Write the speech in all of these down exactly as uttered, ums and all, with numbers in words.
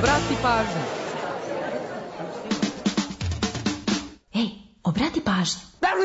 Obrati pažnju. Ej, obrati pažnju.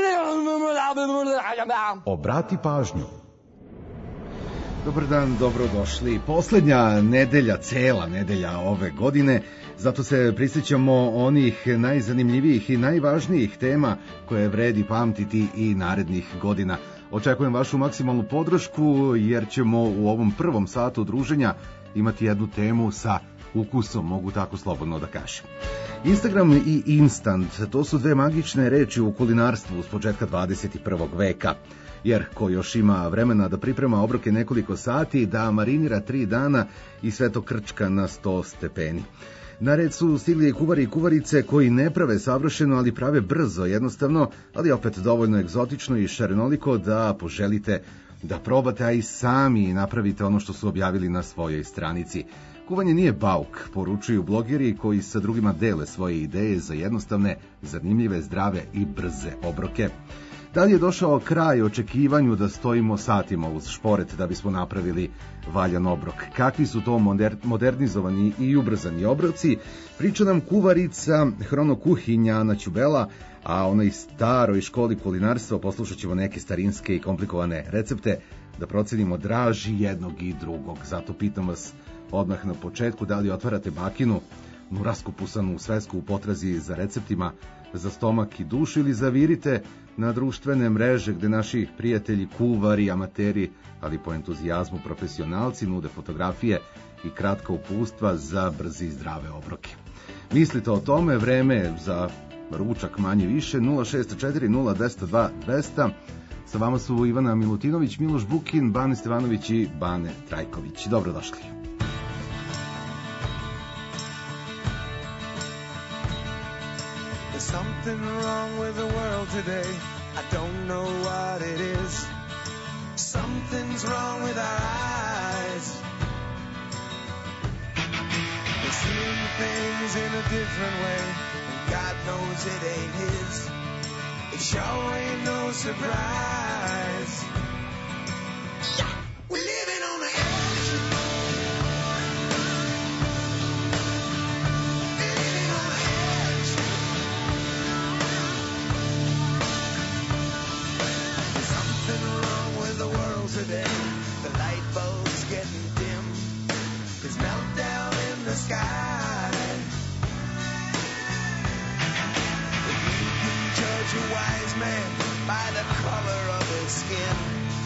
Obrati pažnju. Dobar dan, dobrodošli. Poslednja nedelja, cela nedelja ove godine, zato se prisjećamo onih najzanimljivijih i najvažnijih tema koje vredi pamtiti i narednih godina. Očekujem vašu maksimalnu podršku jer ćemo u ovom prvom satu druženja imati jednu temu sa ukusom, mogu tako slobodno da kažem. Instagram i instant, to su dve magične reči u kulinarstvu s početka dvadeset prvog veka. Jer ko još ima vremena da priprema obroke nekoliko sati, da marinira tri dana i sve to krčka na sto stepeni. Na red su stigli kuvari i kuvarice koji ne prave savršeno, ali prave brzo, jednostavno, ali opet dovoljno egzotično i šarenoliko da poželite da probate, a i sami napravite ono što su objavili na svojoj stranici. Kuvanje nije bauk, poručuju blogeri koji sa drugima dele svoje ideje za jednostavne, zanimljive, zdrave i brze obroke. Da li je došao kraj očekivanju da stojimo satima uz šporet da bismo napravili valjan obrok? Kakvi su to modernizovani i ubrzani obroci? Priča nam kuvarica, hronokuhinja Ana Ćubela, a onoj staroj školi kulinarstva poslušat ćemo neke starinske i komplikovane recepte da procenimo draži jednog i drugog. Zato pitam vas odmah na početku da li otvarate bakinu, nu raskopusanu svesku u potrazi za receptima za stomak i dušu, ili zavirite na društvene mreže gde naši prijatelji, kuvari, amateri, ali po entuzijazmu profesionalci nude fotografije i kratka upustva za brze i zdrave obroke. Mislite o tome, vreme za ručak manje više, nula šest četiri nula jedan nula dva dvesta. Sa vama su Ivana Milutinović, Miloš Bukin, Bane Stevanović i Bane Trajković. Dobrodošli. There's something wrong with the world today. I don't know what it is. Something's wrong with our eyes. We're seeing things in a different way, and God knows it ain't His. It sure ain't no surprise. Yeah, we're living on the edge. Living on the edge. There's something wrong with the world today. The light bulb's getting dim. There's meltdown in the sky. If you can judge a wise man by the color of his skin,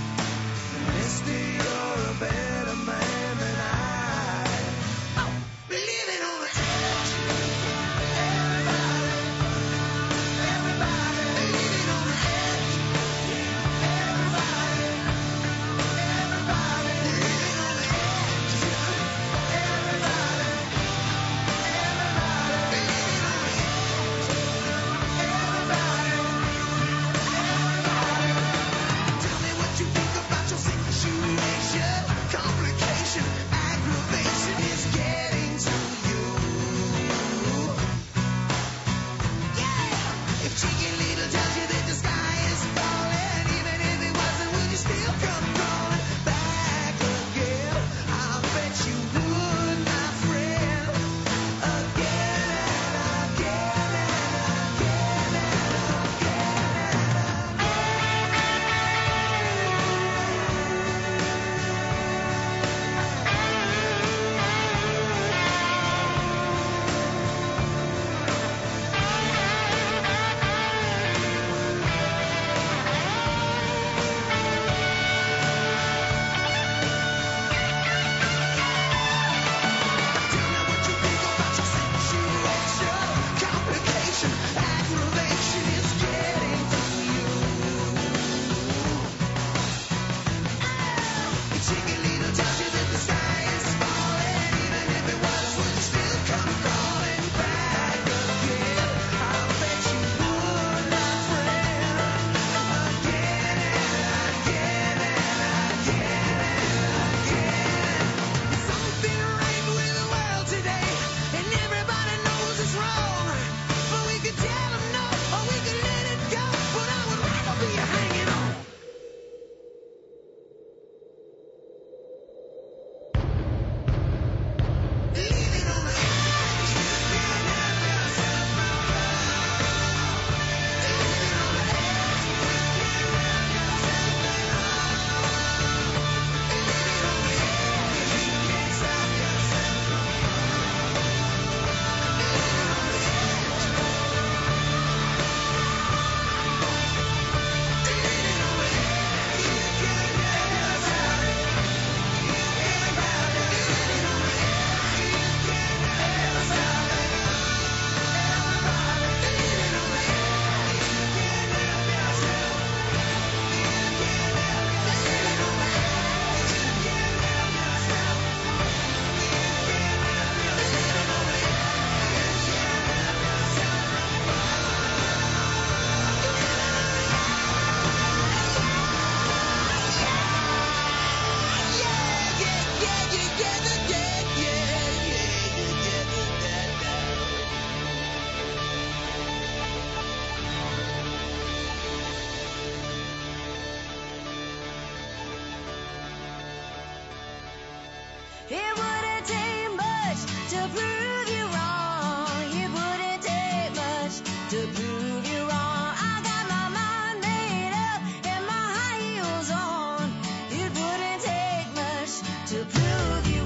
It wouldn't take much to prove you wrong. It wouldn't take much to prove you wrong. I got my mind made up and my high heels on. It wouldn't take much to prove you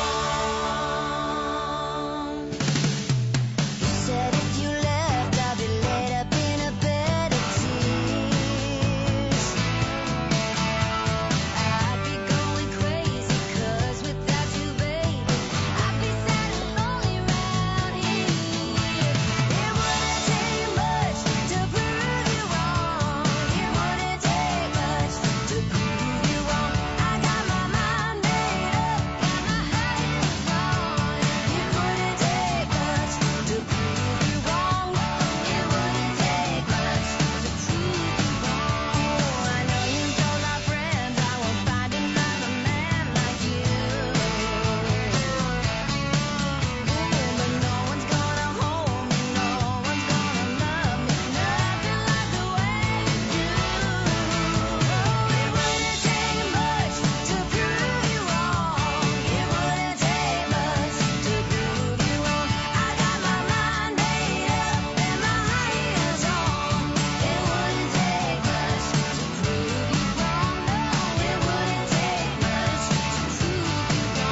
wrong. You said if you left, I'd be laid up in a bed of tears. I'd be going crazy, 'cause without you, baby, I'd be sad and lonely round here. It wouldn't take much to prove you wrong. It wouldn't take much to prove you wrong. I got my mind made up, got my high heels on. It wouldn't take much to prove you wrong. It wouldn't take much to prove you wrong. I know you told our friends I won't find another man like you. But no one's gonna hold me, no one's gonna love me, nothing like the way you do. It wouldn't take much to prove you wrong. It wouldn't take much to prove you wrong. I got my mind made up and my high heels on. It wouldn't take much to prove you wrong. No, it wouldn't take much to prove you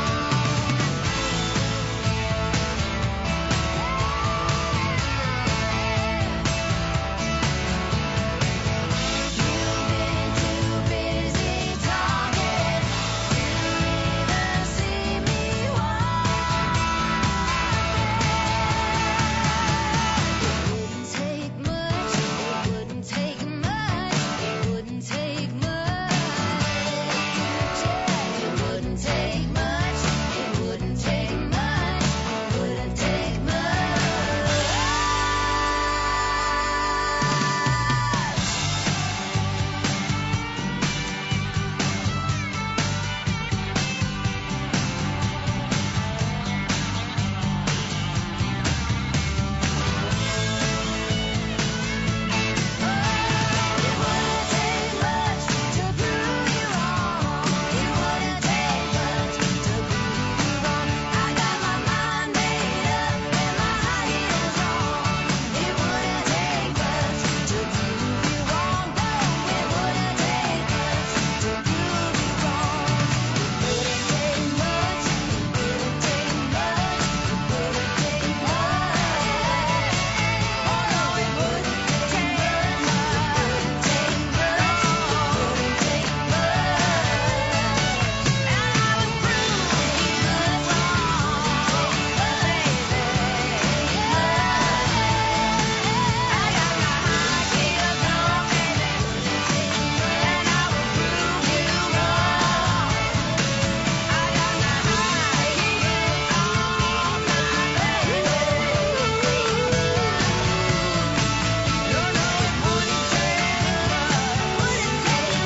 You've been too busy talking to even see me walking. It wouldn't take much, it wouldn't take much, it wouldn't take much. Yeah, it wouldn't take much, it wouldn't take much, it wouldn't take much. It wouldn't take much to prove you wrong. It wouldn't take much to prove you wrong. I got my mind made up and my high heels on. It wouldn't take much to prove you wrong. No, it wouldn't take much to prove you wrong. It wouldn't take much, it wouldn't take much, it wouldn't take much. Oh no, it wouldn't take much, it wouldn't take much, it wouldn't take much. And I would prove you wrong, baby. I got my high heels on, baby, and I would prove you wrong. I got my high heels on, my baby. No, no, it wouldn't take much, wouldn't take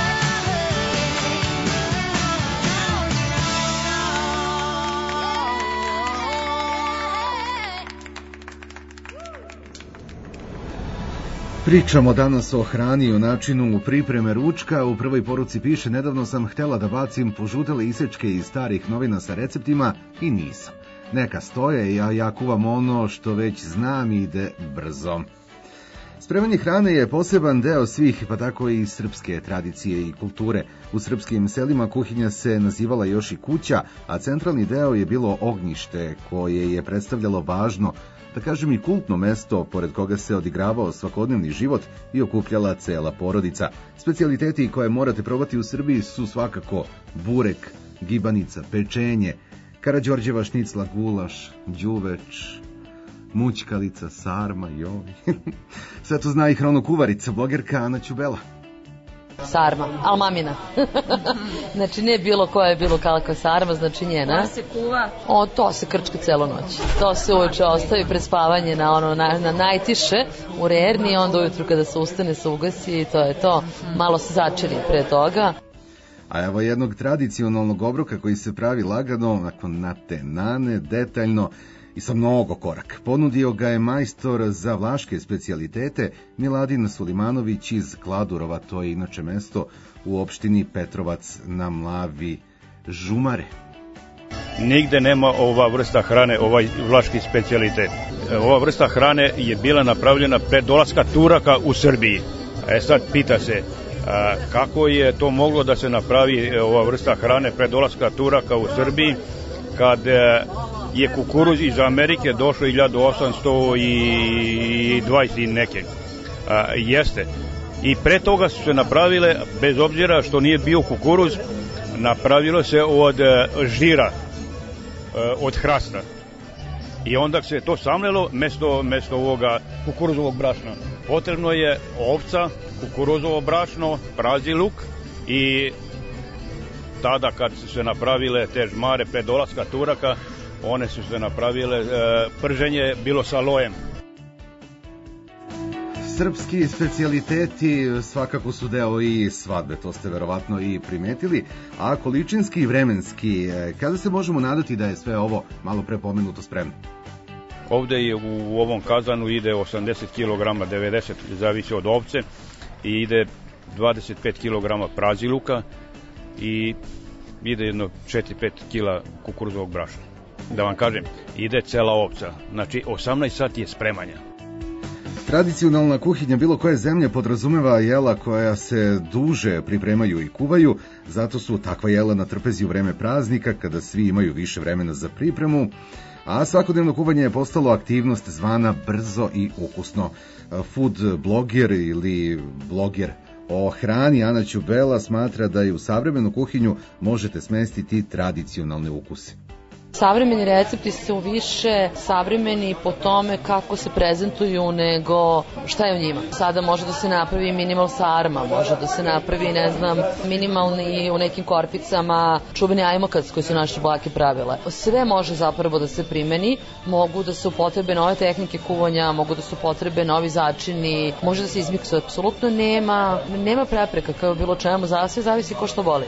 Pričamo danas o hrani i o načinu pripreme ručka. U prvoj poruci piše: nedavno sam htjela da bacim požutele isečke iz starih novina sa receptima i nisam. Neka stoje, ja, ja kuvam ono što već znam i ide brzo. Spremanje hrane je poseban deo svih, pa tako i srpske tradicije i kulture. U srpskim selima kuhinja se nazivala još i kuća, a centralni deo je bilo ognjište, koje je predstavljalo važno, da kažem i kultno mesto, pored koga se odigravao svakodnevni život i okupljala cela porodica. Specijaliteti koje morate probati u Srbiji su svakako burek, gibanica, pečenje, Karađorđeva šnicla, gulaš, đuveč, mućkalica, sarma, joj. Sve to zna i hronokuvarica, blogerka Ana Ćubela. Sarma, al mamina. Znači ne bilo koja je bilo kakva sarma, znači njena. To se kuva? O, to se krčka celo noć. To se uveče ostavi pred spavanje na ono na, na najtiše u rerni i onda ujutru kada se ustane se ugasi i to je to. Malo se začini pre toga. A evo jednog tradicionalnog obroka koji se pravi lagano, nakon natenane, detaljno i sa mnogo koraka. Ponudio ga je majstor za vlaške specijalitete Miladin Sulimanović iz Kladurova, to je inače mesto u opštini Petrovac na Mlavi, Žumare. nigde nema ova vrsta hrane, ovaj vlaški specijalitet. Ova vrsta hrane je bila napravljena pre dolaska Turaka u Srbiji. E sad pita se, a, kako je to moglo da se napravi ova vrsta hrane pre dolaska Turaka u Srbiji, kad je kukuruz iz Amerike došao hiljadu osamsto dvadeset i neke. A, jeste. I pre toga su se napravile, bez obzira što nije bio kukuruz, napravilo se od žira, od hrasta. I onda se to samlelo mesto, mesto ovoga kukuruzovog brašna. Potrebno je ovca, kukuruzovo brašno, prazi luk i tada kad su se napravile te žmare pre dolaska Turaka, one su se napravile, e, prženje bilo sa lojem. Srpski specijaliteti svakako su deo i svadbe, to ste verovatno i primetili, a količinski i vremenski, kada se možemo nadati da je sve ovo malo pre pomenuto spremno? Ovde je u ovom kazanu ide osamdeset kilograma, devedeset, zavisi od ovce, i ide dvadeset pet kilograma praziluka i ide jedno četiri do pet kila kukuruzovog brašna. Da vam kažem, ide cela ovca, znači osamnaest sati je spremanja. Tradicionalna kuhinja bilo koje zemlje podrazumeva jela koja se duže pripremaju i kuvaju, zato su takva jela na trpezi u vreme praznika, kada svi imaju više vremena za pripremu, a svakodnevno kuvanje je postalo aktivnost zvana brzo i ukusno. Food bloger ili bloger o hrani Ana Ćubela smatra da i u savremenu kuhinju možete smestiti tradicionalne ukuse. Savremeni recepti su više savremeni po tome kako se prezentuju nego šta je u njima. Sada može da se napravi minimal sarma, može da se napravi, ne znam, minimalni u nekim korpicama čuveni ajmokac koji su naše bake pravile. Sve može zapravo da se primeni, mogu da se upotrebe nove tehnike kuvanja, mogu da se upotrebe novi začini, može da se izmiksuje. Apsolutno nema, nema prepreka kao bilo čemu, za sve zavisi ko što voli.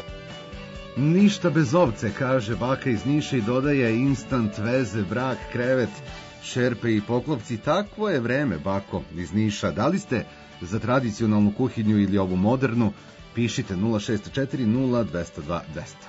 Ništa bez ovce, kaže baka iz Niša i dodaje instant veze, brak, krevet, šerpe i poklopci. Takvo je vreme, bako iz Niša. Da li ste za tradicionalnu kuhinju ili ovu modernu? Pišite nula šest četiri nula dva zero dva dva zero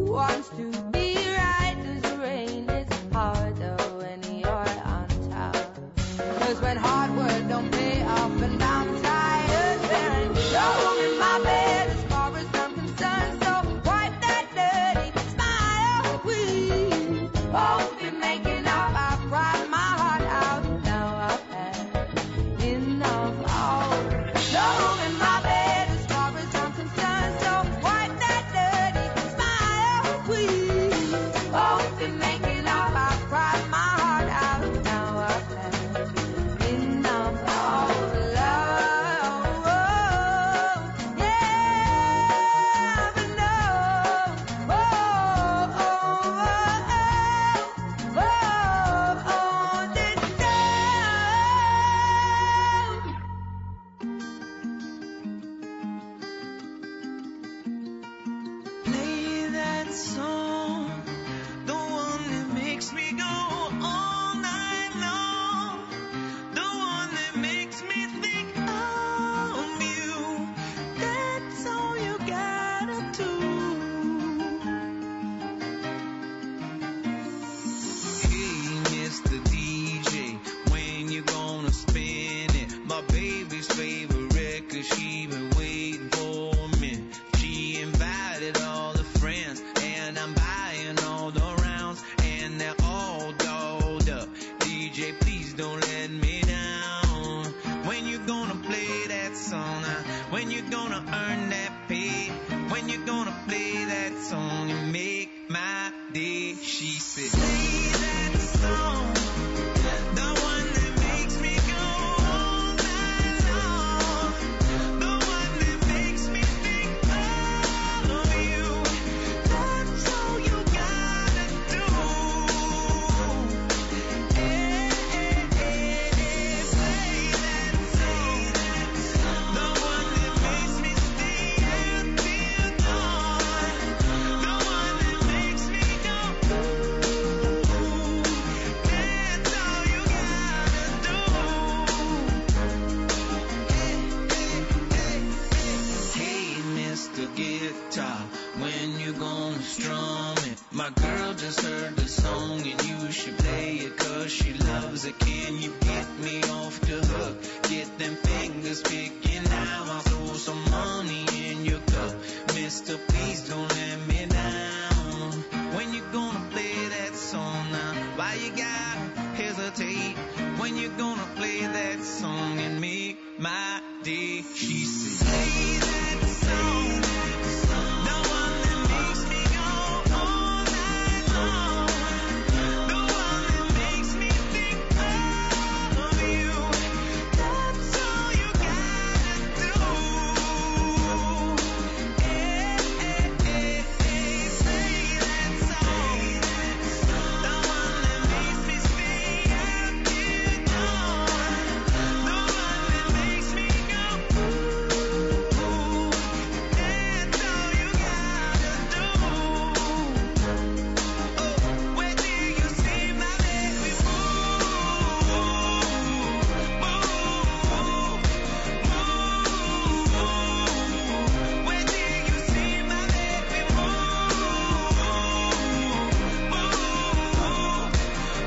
Harder when you're on top. My girl just heard the song and you should play it cause she loves it. Can you get me off the hook? Get them fingers picking now. I'll throw some money in your cup. Mister, please don't let me down. When you gonna play that song now? Why you gotta hesitate? When you gonna play that song and make my day? She said, play that song. The one that makes me go all night long. The one that makes me think of you. That's all you gotta do. Hey, hey, hey, hey, play that song. The one that makes me stay out till dawn. The one that makes me go ooh. That's all you gotta do. Oh, where do you see my baby move? Move, move. Where do you see my baby move? Move, move.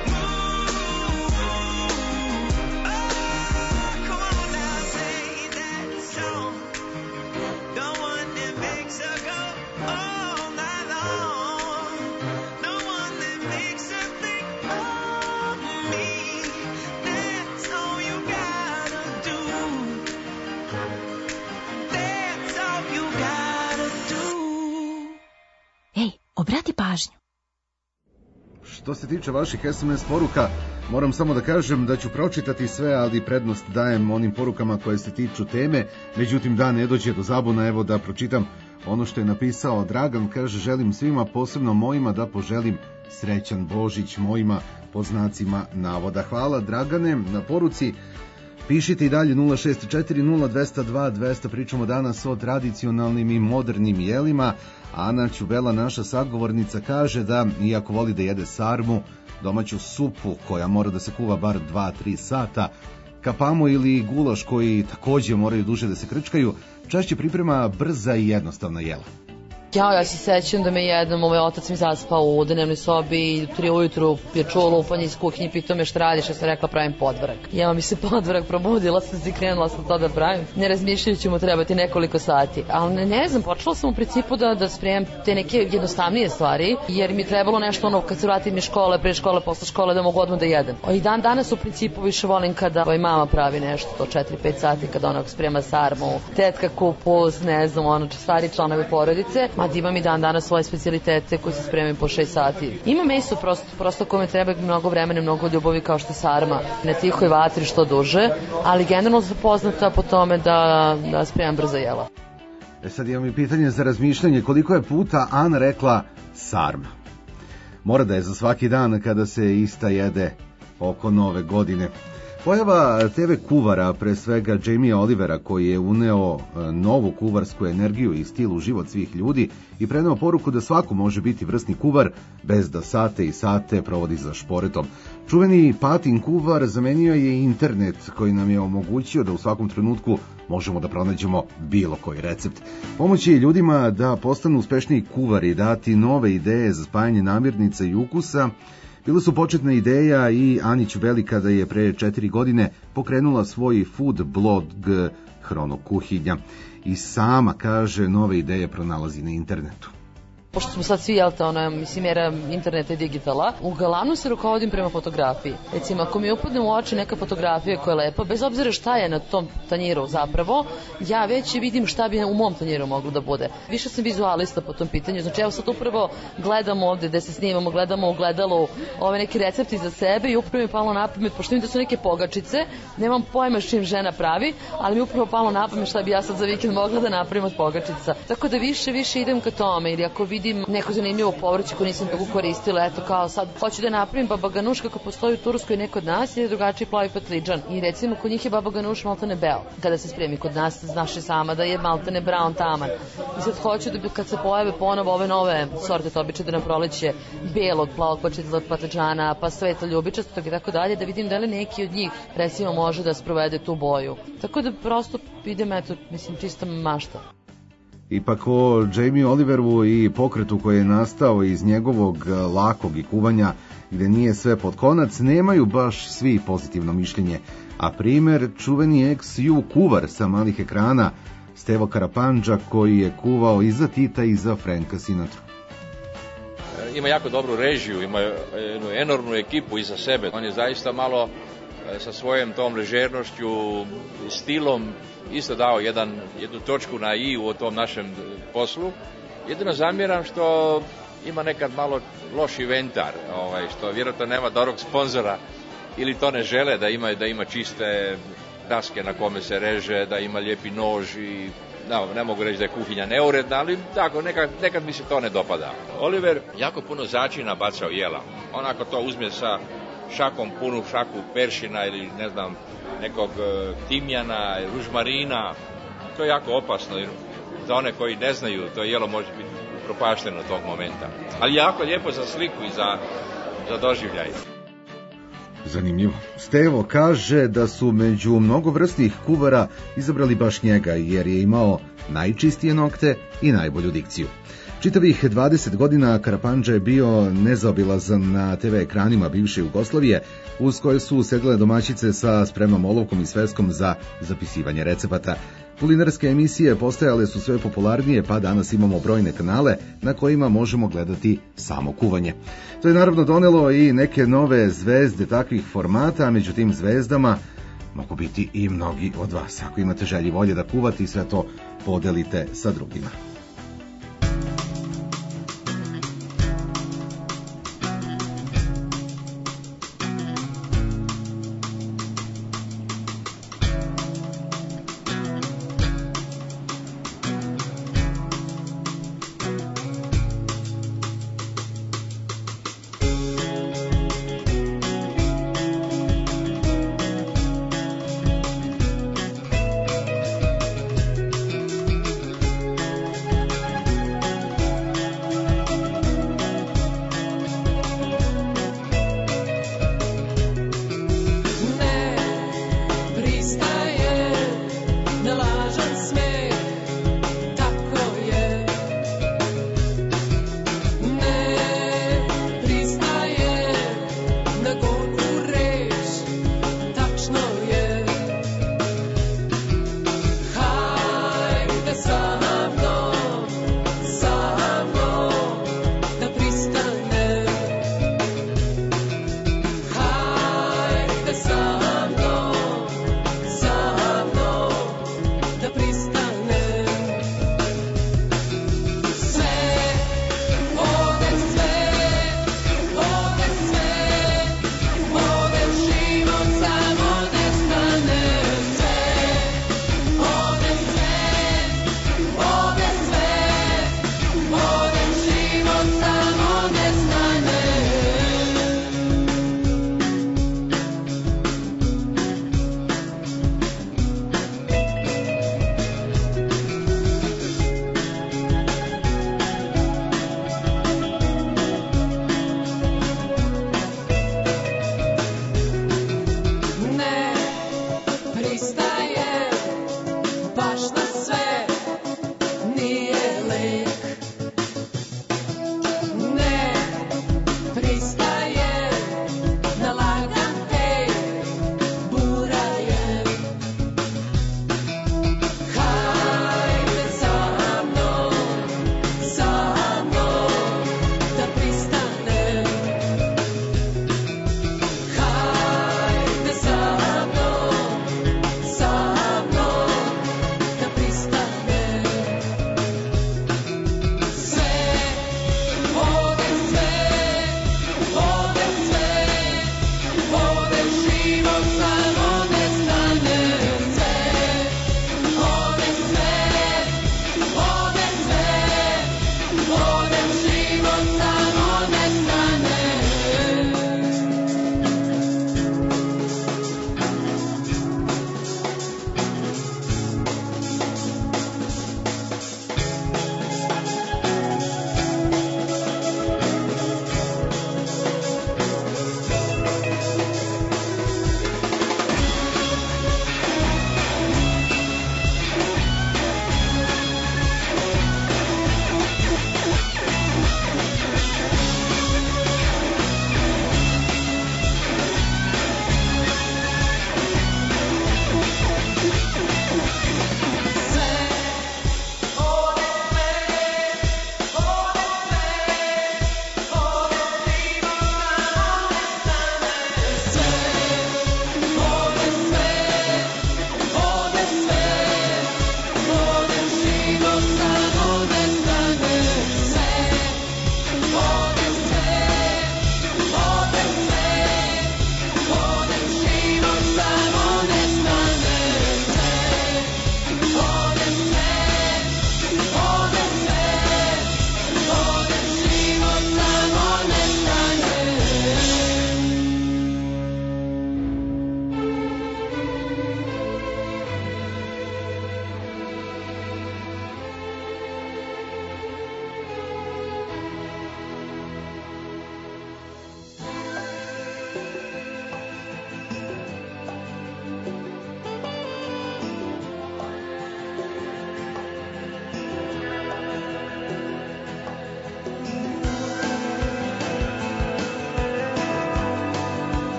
Oh, come on now, play that song. The one that makes her go all night long. The one that makes her think of me. That's all you gotta do. That's all you gotta do. Ej, obrati pažnju. Što se tiče vaših es em es poruka, moram samo da kažem da ću pročitati sve, ali prednost dajem onim porukama koje se tiču teme. Međutim, da ne dođe do zabuna, evo da pročitam ono što je napisao Dragan. Kaže, želim svima, posebno mojima, da poželim srećan Božić, mojima pod znacima navoda. Hvala, Dragane, na poruci. Pišite i dalje nula šest četiri nula dva zero dva dva zero zero. Pričamo danas o tradicionalnim i modernim jelima. Ana Ćubela, naša sagovornica, kaže da, iako voli da jede sarmu, domaću supu koja mora da se kuva bar dva do tri sata, kapamu ili gulaš koji takođe moraju duže da se krčkaju, češće priprema brza i jednostavna jela. Ja, ja se sećam da me jednom ovaj otac mi zaspao u dnevnoj sobi i u tri ujutru je čuo lupanje iz kuhinje i pitao me šta radiš, ja sam rekla pravim podvrag. I evo mi se podvrag, probudila sam se i krenula sam to da pravim. Ne razmišljajući mu trebati nekoliko sati. Ali ne, ne znam, počela sam u principu da, da spremam te neke jednostavnije stvari, jer mi je trebalo nešto ono kad se vratim iz škole, pre škole, posle škole da mogu odmah da jedem. I dan danas u principu više volim kada ovaj mama pravi nešto, to četiri pet sati, kada ona sprema sarmu, tetka kupus, ne znam, ono stari članovi porodice. Ma da imam i dan danas svoje specijalitete koje se spremaju po šest sati. Ima meso prosto, prosto kome treba mnogo vremena, mnogo ljubavi kao što je sarma. Na tihoj vatri što duže, ali generalno sam poznata po tome da, da spremam brza jela. E sad imam i pitanje za razmišljanje, koliko je puta Ana rekla sarma? Mora da je za svaki dan kada se ista jede oko nove godine. Pojava te ve kuvara, pre svega Jamie Olivera, koji je uneo novu kuvarsku energiju i stil u život svih ljudi i preneo poruku da svako može biti vrsni kuvar bez da sate i sate provodi za šporetom. Čuveni patin kuvar zamenio je internet koji nam je omogućio da u svakom trenutku možemo da pronađemo bilo koji recept. Pomoći ljudima da postanu uspešniji kuvari, dati nove ideje za spajanje namirnica i ukusa, bila su početna ideja i Ani Ćubeli kada je pre četiri godine pokrenula svoj food blog Hrono kuhinja. I sama, kaže, nove ideje pronalazi na internetu. Pošto smo sad svi, jel te, ona, mislim, era interneta i digitala, uglavnom se rukovodim prema fotografiji. Recimo, ako mi upadne u oči neka fotografija koja je lepa, bez obzira šta je na tom tanjiru zapravo, ja već vidim šta bi u mom tanjiru moglo da bude. Više sam vizualista po tom pitanju, znači evo sad upravo gledamo ovde gde se snimamo, gledamo u gledalu ove neke recepti za sebe i upravo mi je palo na pamet, pošto vidim da su neke pogačice, nemam pojma s čim žena pravi, ali mi upravo palo na pamet šta bi ja sad za vikend mogla da napravim od pogačica. Tako da više, više idem ka tome, ili ako vidim neko zanimljivo povrće koje nisam tako koristila, eto kao sad hoću da napravim baba ganuš kako postoji u Turskoj i ne kod nas, je drugačiji plavi patliđan. I recimo kod njih je baba ganuš maltene beo. Kada se spremi kod nas, znaš i sama da je maltene brown taman. I sad hoću da kad se pojave ponovo ove nove sorte, to običe da na proleće belog, plavog patliđana, pa sveta ljubičastog i tako dalje, da vidim da li neki od njih recimo može da sprovede tu boju. Tako da prosto idem, eto, mislim, čista mašta. Ipak o Jamie Oliveru i pokretu koji je nastao iz njegovog lakog i kuvanja gde nije sve pod konac, nemaju baš svi pozitivno mišljenje. A primer, čuveni ex-ju kuvar sa malih ekrana, Stevo Karapandža, koji je kuvao i za Tita i za Franka Sinatra. Ima jako dobru režiju, ima jednu enormnu ekipu iza sebe. On je zaista malo sa svojom tom ležernošću, stilom isto dao jedan, jednu točku na i u tom našem poslu. Jedino zamjeram što ima nekad malo loš inventar, ovaj, što vjerojatno nema dobrog sponzora ili to ne žele da ima, da ima čiste daske na kome se reže, da ima lijepi nož i no, ne mogu reći da je kuhinja neuredna, ali tako, nekad, nekad mi se to ne dopada. Oliver jako puno začina bacao jela. On ako to uzme sa šakom, punu šaku peršina ili ne znam, nekog timjana, ružmarina, to je jako opasno jer za one koji ne znaju, to jelo može biti propašteno tog momenta. Ali jako lijepo za sliku i za, za doživljaj. Zanimljivo. Stevo kaže da su među mnogovrsnih kuvara izabrali baš njega jer je imao najčistije nokte i najbolju dikciju. Čitavih dvadeset godina Karapandža je bio nezaobilazan na te ve ekranima bivše Jugoslavije, uz koje su sedele domaćice sa spremnom olovkom i sveskom za zapisivanje recepata. Kulinarske emisije postajale su sve popularnije, pa danas imamo brojne kanale na kojima možemo gledati samo kuvanje. To je naravno donelo i neke nove zvezde takvih formata, a među tim zvezdama mogu biti i mnogi od vas. Ako imate želje i volje da kuvate i sve to podelite sa drugima.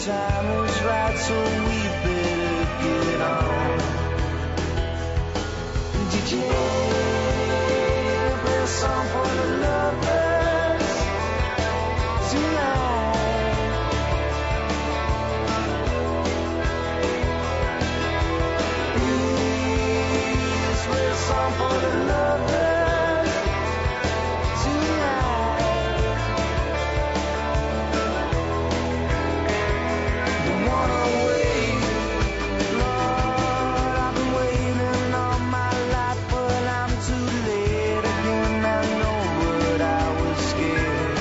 time is right, so we better get on. Did you play a song for the lovers tonight? Please play a song for the lovers tonight. Don't wanna wait, Lord, I've been waiting all my life, but I'm too late again. I know, but I was scared.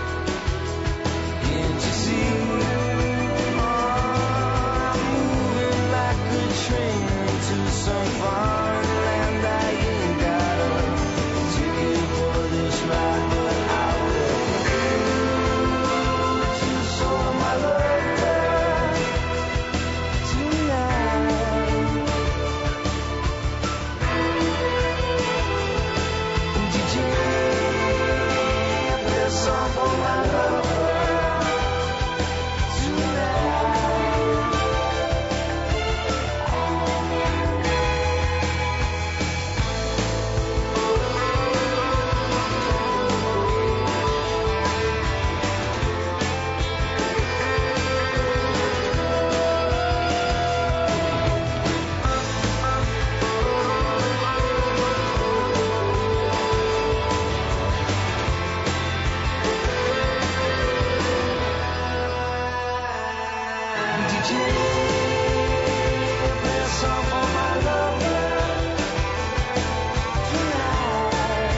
Can't you see? Oh, I'm moving like a train to some foreign land. I ain't got a ticket for this ride, but I will to show my love tonight. Did you play a song for my lover tonight? Did you play a song for my lover tonight?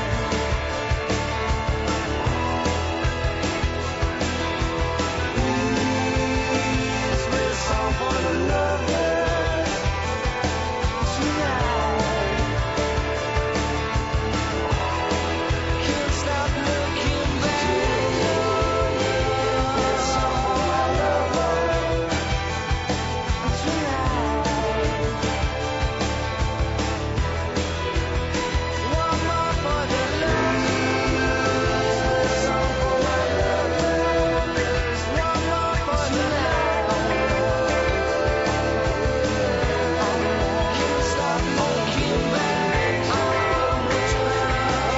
Please play a song for the lovers tonight. Can't stop looking back. Play a song for my lover tonight. One more for the lovers. Play a song for my lovers. One more for the lovers. Can't stop looking back. Much better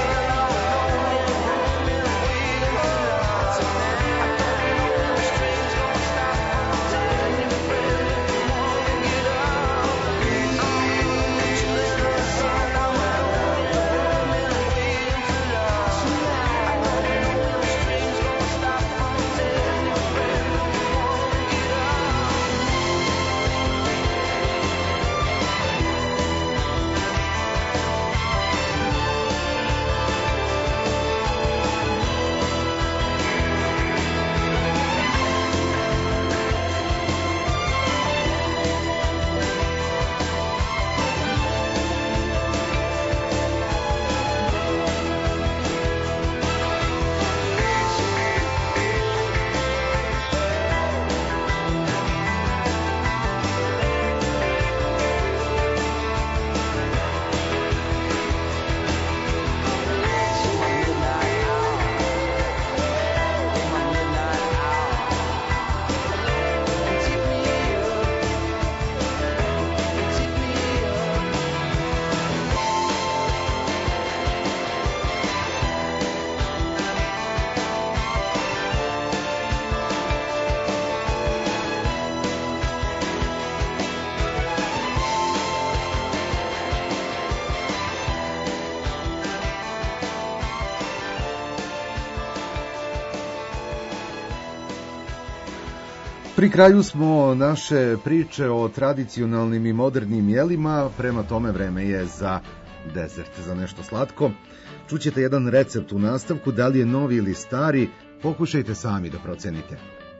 Pri kraju smo naše priče o tradicionalnim i modernim jelima, prema tome vreme je za dezert, za nešto slatko. Čućete jedan recept u nastavku, da li je novi ili stari, pokušajte sami da procenite.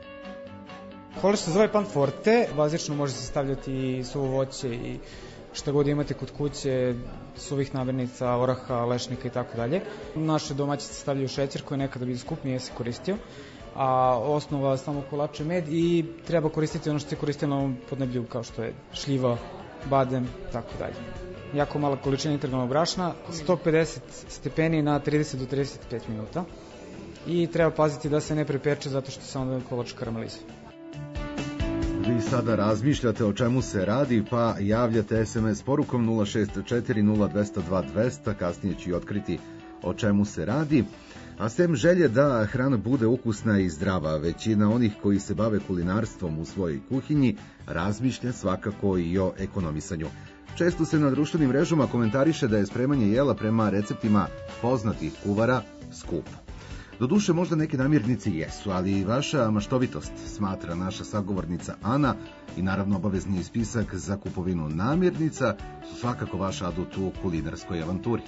Kolač se zove panforte, bazično može se stavljati i suvo voće i šta god imate kod kuće, suvih namirnica, oraha, lešnika i tako dalje. Naše domaćice stavljaju šećer koji nekada bi skup, nije se koristio, a osnova samo kolača je med i treba koristiti ono što se koristi na ovom podneblju kao što je šljiva, badem i tako dalje. Jako mala količina integralnog brašna, sto pedeset stepeni na trideset do trideset pet minuta i treba paziti da se ne prepeče zato što se onda kolač karamelizuje. vi sada razmišljate o čemu se radi, pa javljate es em es porukom nula šest četiri nula dva zero dva dva zero zero, kasnije ću i otkriti o čemu se radi. A sem želje da hrana bude ukusna i zdrava, većina onih koji se bave kulinarstvom u svojoj kuhinji razmišlja svakako i o ekonomisanju. Često se na društvenim mrežama komentariše da je spremanje jela prema receptima poznatih kuvara skupo. Doduše, možda neke namirnice jesu, ali i vaša maštovitost, smatra naša sagovornica Ana, i naravno obavezni spisak za kupovinu namirnica su svakako vaš adut u kulinarskoj avanturi.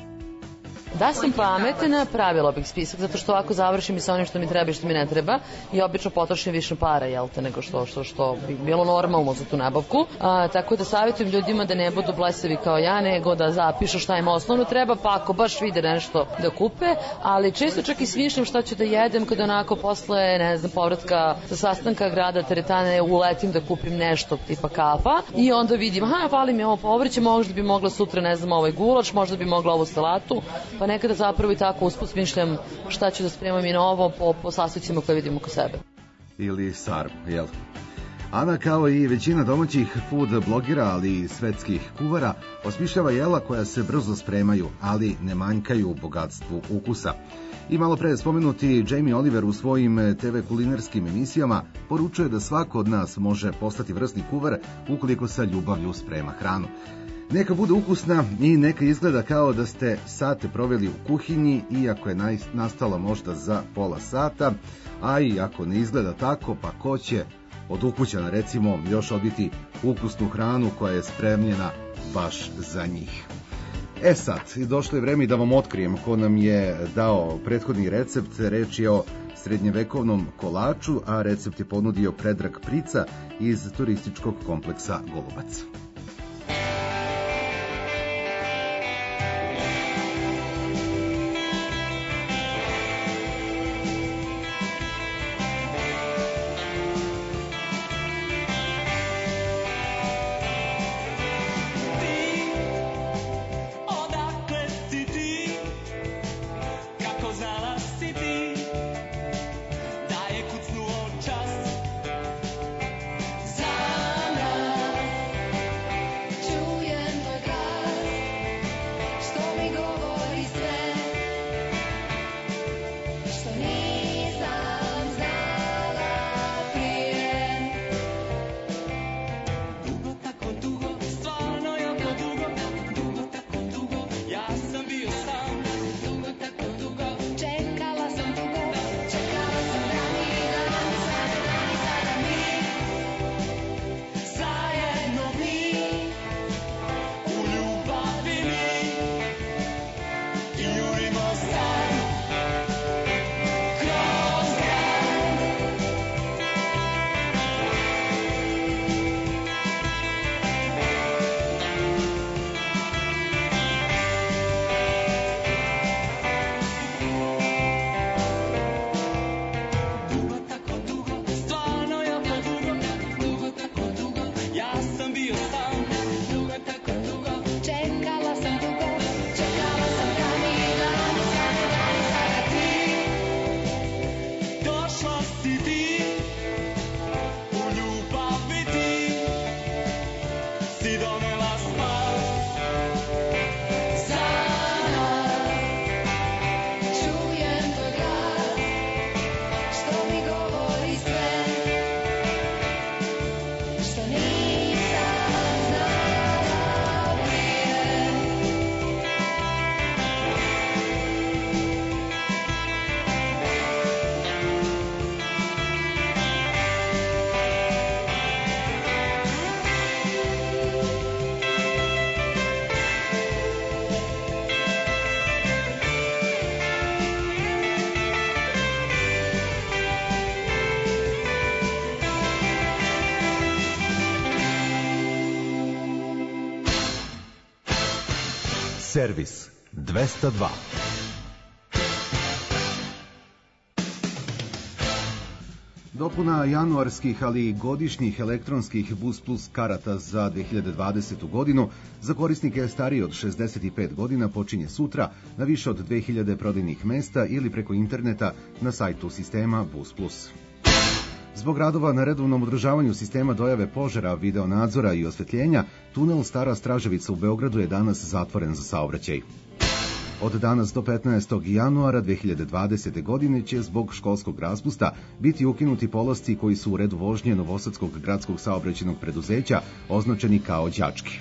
Da sam pametna, pravila bih spisak, zato što ako završim i sa onim što mi treba i što mi ne treba, i obično potrošim više para, jel te, nego što, što, što bi bilo normalno za tu nabavku. A, tako da savjetujem ljudima da ne budu blesavi kao ja, nego da zapišu šta im osnovno treba, pa ako baš vide nešto da kupe, ali često čak i smišljam šta ću da jedem kada onako posle, ne znam, povratka sa sastanka grada teretane uletim da kupim nešto tipa kafa i onda vidim, aha, fali mi ovo povrće, možda bi mogla sutra, ne znam, ovaj gulač, možda bi mogla ovu salatu, pa nekada zapravo i tako usput smišljam šta ću da spremam i novo po, po sastojcima koje vidim oko sebe. Ili sarmu, jel? Ana, kao i većina domaćih food blogera, ali i svetskih kuvara, osmišljava jela koja se brzo spremaju, ali ne manjkaju u bogatstvu ukusa. I malo pre spomenuti Jamie Oliver u svojim te ve kulinarskim emisijama poručuje da svako od nas može postati vrsni kuvar ukoliko sa ljubavlju sprema hranu. Neka bude ukusna i neka izgleda kao da ste sate proveli u kuhinji, iako je nastala možda za pola sata, a i ako ne izgleda tako, pa ko će od ukućana recimo još odbiti ukusnu hranu koja je spremljena baš za njih. E sad, došlo je vreme da vam otkrijem ko nam je dao prethodni recept. Reč je o srednjevekovnom kolaču, a recept je ponudio Predrag Prica iz turističkog kompleksa Golubac. Servis dvesta dva. Dopuna januarskih, ali i godišnjih elektronskih Bus Plus karata za dve hiljade dvadesetu godinu za korisnike starije od šezdeset pet godina počinje sutra na više od dve hiljade prodajnih mesta ili preko interneta na sajtu sistema Bus Plus. Zbog radova na redovnom održavanju sistema dojave požara, videonadzora i osvetljenja, tunel Stara Straževica u Beogradu je danas zatvoren za saobraćaj. Od danas do petnaestog januara dve hiljade dvadesete. godine će zbog školskog raspusta biti ukinuti polasci koji su u redu vožnje Novosadskog gradskog saobraćajnog preduzeća označeni kao đački.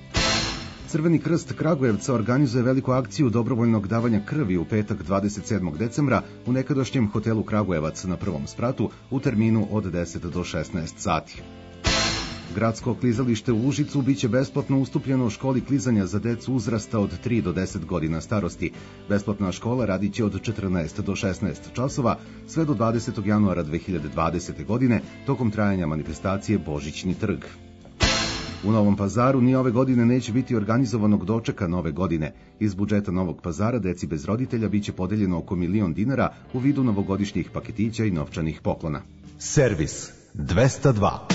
Crveni krst Kragujevca organizuje veliku akciju dobrovoljnog davanja krvi u petak dvadeset sedmog decembra u nekadašnjem hotelu Kragujevac na prvom spratu u terminu od deset do šesnaest sati. Gradsko klizalište u Užicu biće besplatno ustupljeno školi klizanja za decu uzrasta od tri do deset godina starosti. Besplatna škola radiće od četrnaest do šesnaest časova sve do dvadesetog januara dve hiljade dvadesete. godine tokom trajanja manifestacije Božićni trg. U Novom Pazaru ni ove godine neće biti organizovanog dočeka Nove godine. Iz budžeta Novog Pazara deci bez roditelja biće podeljeno oko milion dinara u vidu novogodišnjih paketića i novčanih poklona. Servis dvesta dva.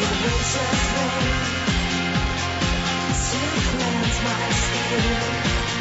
Just one to cleanse my skin.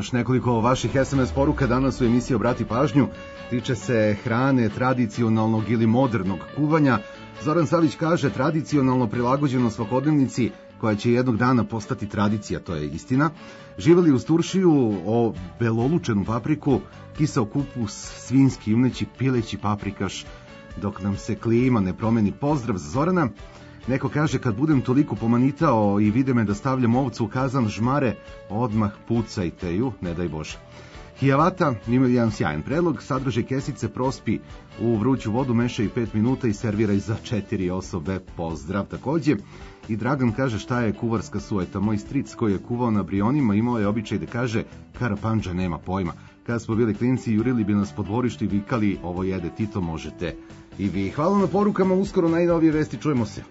Još nekoliko vaših es em es poruka danas u emisiji Obrati pažnju. Tiče se hrane, tradicionalnog ili modernog kuvanja. Zoran Savić kaže tradicionalno prilagođeno svakodnevnici koja će jednog dana postati tradicija, to je istina. Živeli uz turšiju o belolučenu papriku, kisao kupus, svinski juneći, pileći paprikaš, dok nam se klima ne promeni. Pozdrav za Zorana. Neko kaže kad budem toliko pomanitao i vide me da stavljam ovcu u kazan žmare, odmah pucajte ju, ne daj Bože. Hijavata ima jedan sjajan predlog, sadržaj kesice prospi u vruću vodu, mešaj pet minuta i serviraj za četiri osobe, pozdrav takođe. I Dragan kaže šta je kuvarska sueta. Moj stric koji je kuvao na Brionima imao je običaj da kaže Karapanđa nema pojma. Kada smo bili klinci, jurili bi nas po dvorištu i vikali ovo jede Tito, možete i vi. Hvala na porukama, uskoro najnovije vesti, čujemo se.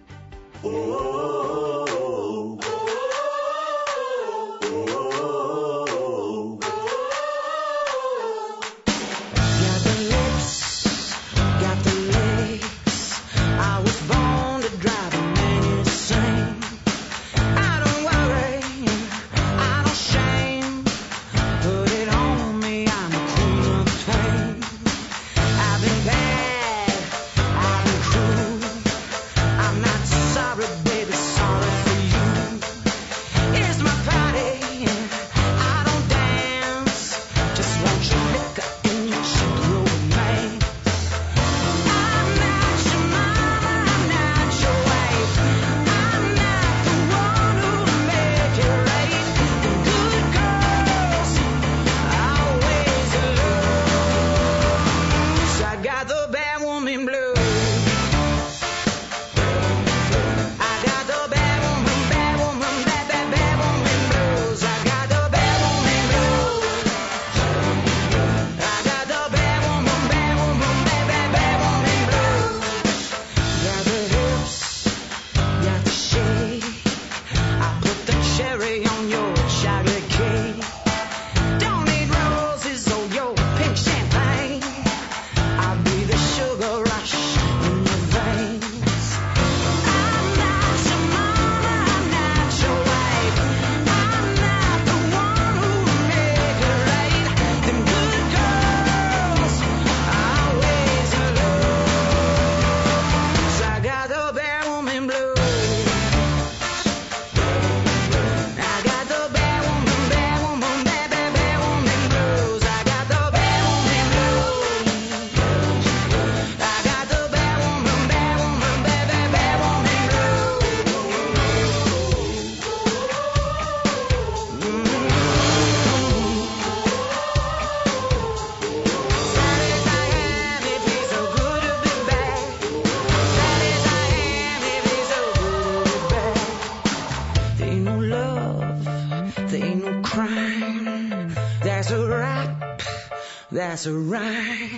That's a rhyme.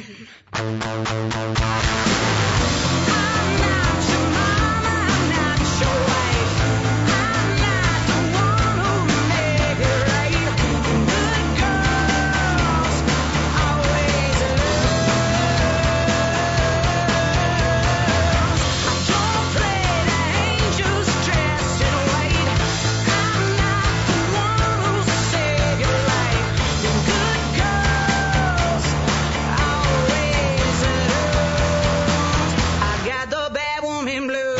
Blues.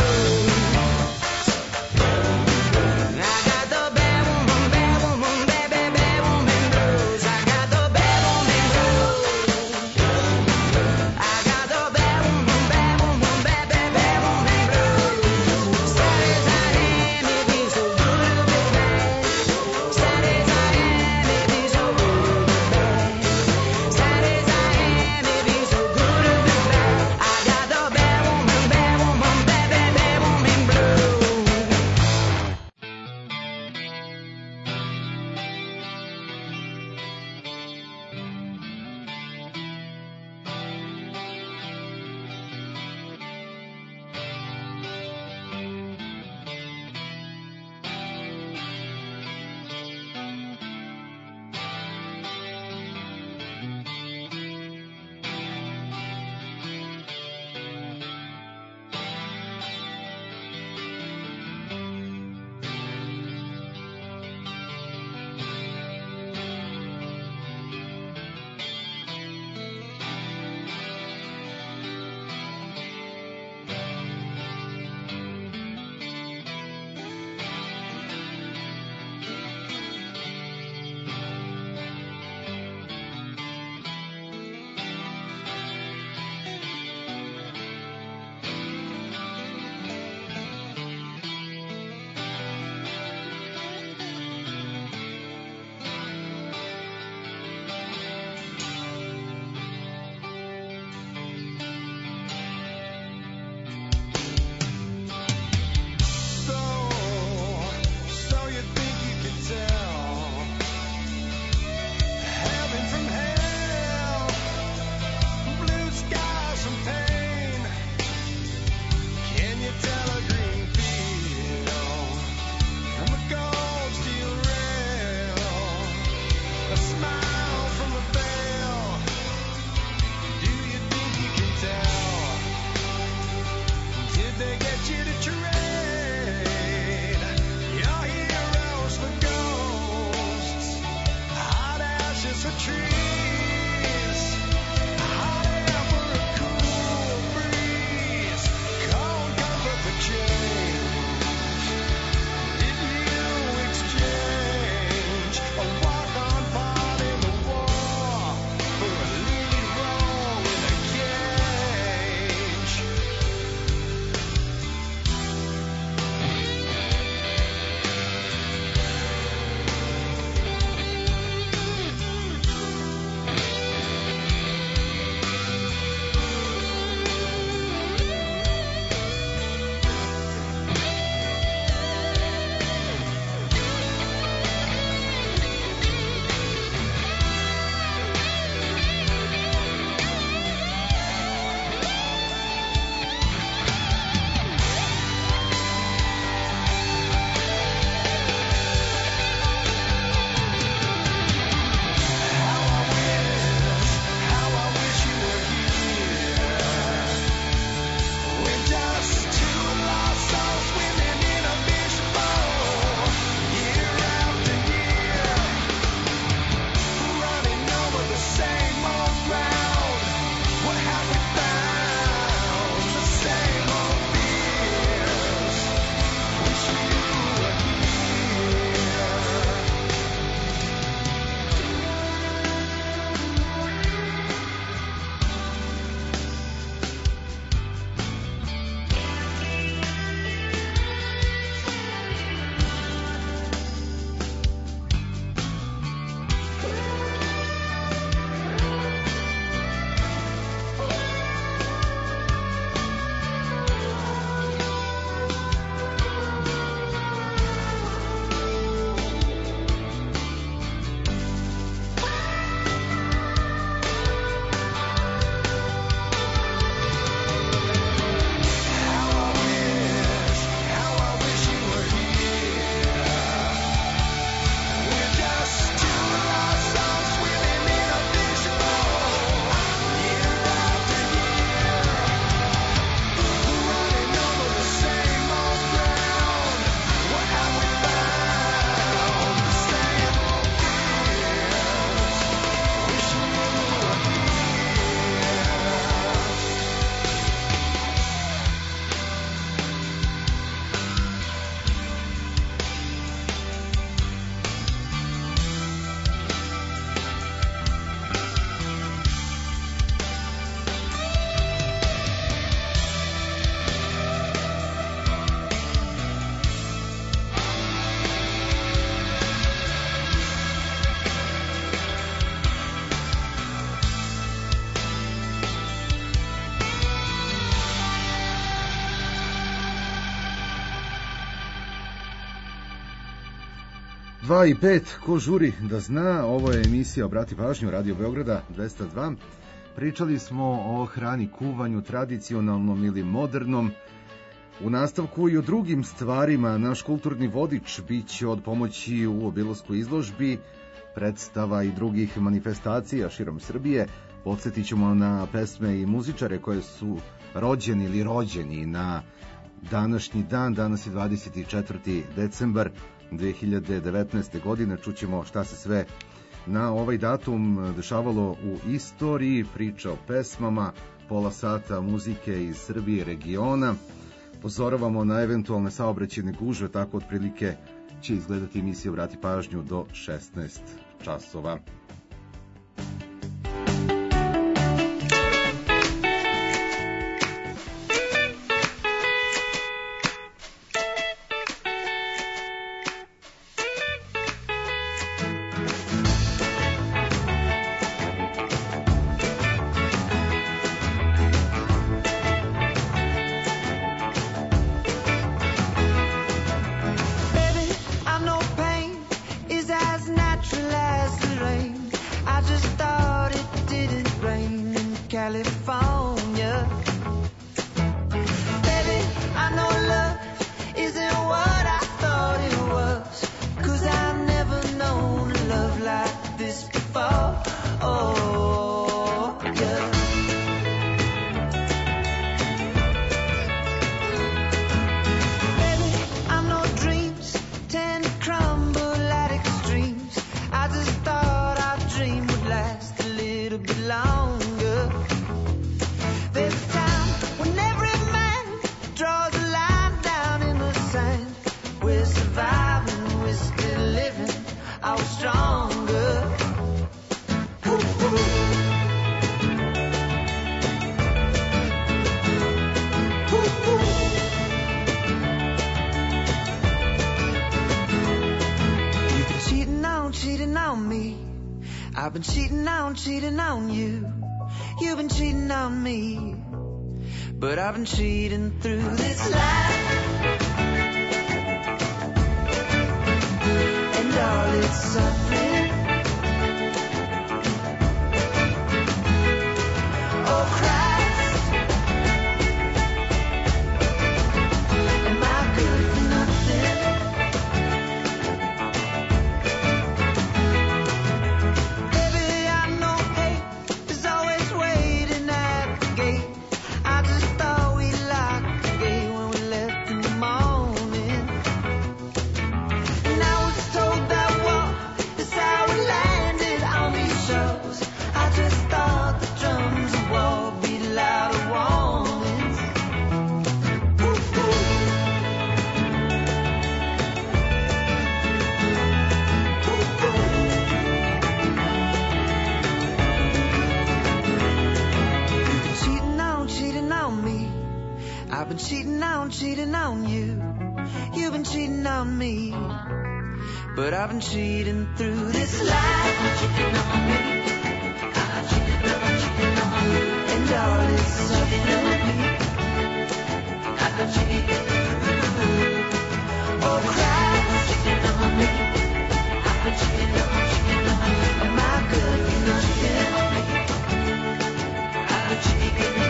dva i pet, ko žuri da zna, ovo je emisija Obrati pažnju, Radio Beograda dvesta dva. Pričali smo o hrani, kuvanju, tradicionalnom ili modernom. U nastavku i o drugim stvarima naš kulturni vodič biće od pomoći u obilasku izložbi, predstava i drugih manifestacija širom Srbije. Podsjetit ćemo na pesme i muzičare koje su rođeni ili rođeni na današnji dan. Danas je dvadeset četvrti decembar dve hiljade devetnaeste. godine. Čućemo šta se sve na ovaj datum dešavalo u istoriji, priča o pesmama, pola sata muzike iz Srbije i regiona. Pozoravamo na eventualne saobraćajne gužve, tako otprilike će izgledati emisija Vrati pažnju do šesnaest časova. I've been cheating on, cheating on you. You've been cheating on me. But I've been cheating through this life. And all its suffering. Oh Christ, am I good for nothing? I've been cheating on, cheating on you. You've been cheating on me. But I've been cheating through this life. I'm cheating on me. I'm cheating on, cheating on you. And all its suffering. I've been cheating through. Oh Christ, I'm cheating on me. I've been cheating on, cheating on you. Am I good for nothing? I've been cheating through.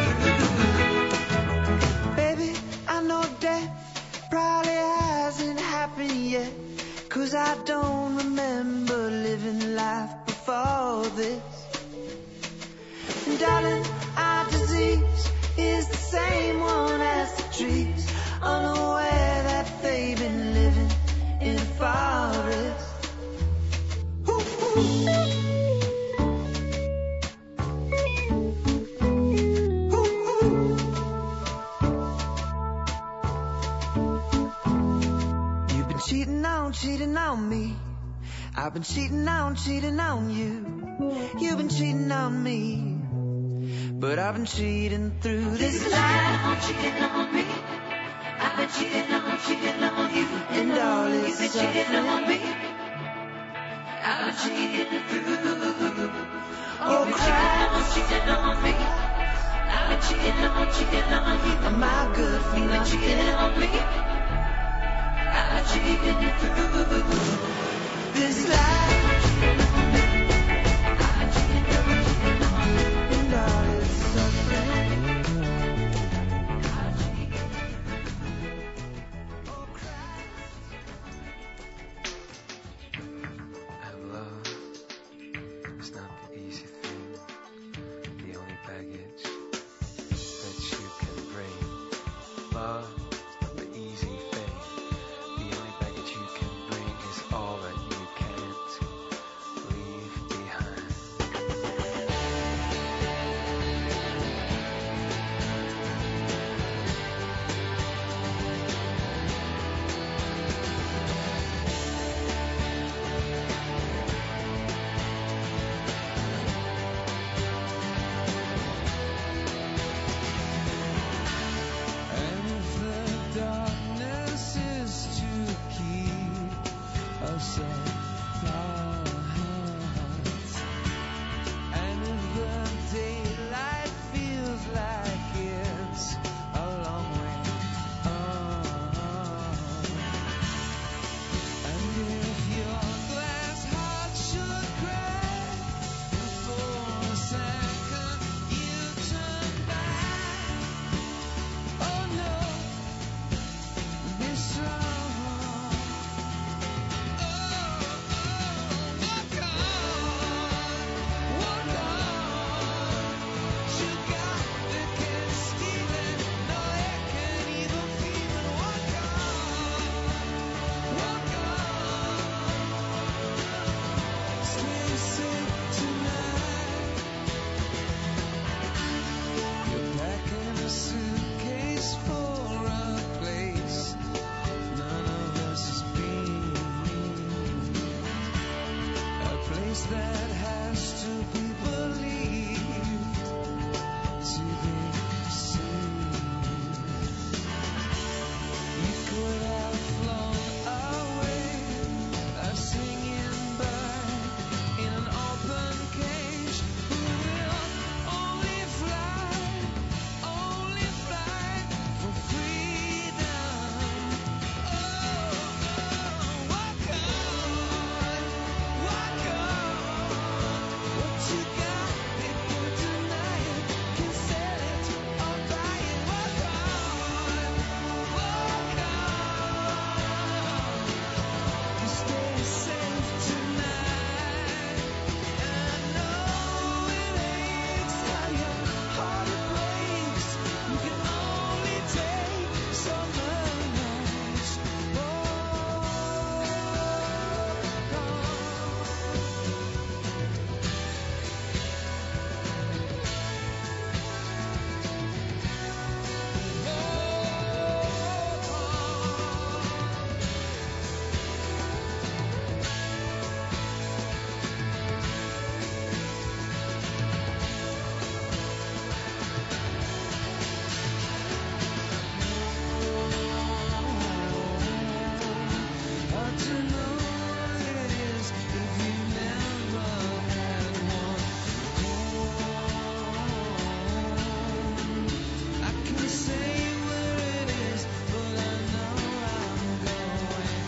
Probably hasn't happened yet, 'cause I don't remember living life before this. And darling, our disease is the same one as the trees, unaware that they've been living in a forest. Ooh, ooh. Cheating on me. I've been cheating on, cheating on you. You've been cheating on me. But I've been cheating through this life. I'm cheating on me. I've been cheating on, cheating on you. And all its You've been cheating on me. I've been cheating through. Oh, Christ. I'm cheating on me. I've been cheating on, cheating on you. Am I good for You've been cheating on me. I'm cheating through. this life and all its suffering. Oh Christ. And love is not the easy thing, the only baggage that you can bring. Love is not the easy thing, the only baggage you can bring is all that you can't leave behind. And if the darkness is to keep us apart, and if the daylight feels like it's a long way on, and if your glass heart should crack for a second, you turn back. Oh no, be strong. Oh, oh, walk on, walk on. You got the can steal it, no air can even feel it. Walk on, walk on. Stay safe tonight. You're packing a suitcase for a place none of us has been, a place that has to be believed to be seen. You could have flown away, a singing bird in an open cage who will only fly, only fly for freedom. Oh, oh, walk on, walk on. What you got, they won't deny it. Can sell it or buy it. Walk on, walk on. Stay safe tonight. I know it aches, how your heart it breaks. You can only take so much. Hard to know what it is if you never had one home. I can say where it is, but I know I'm going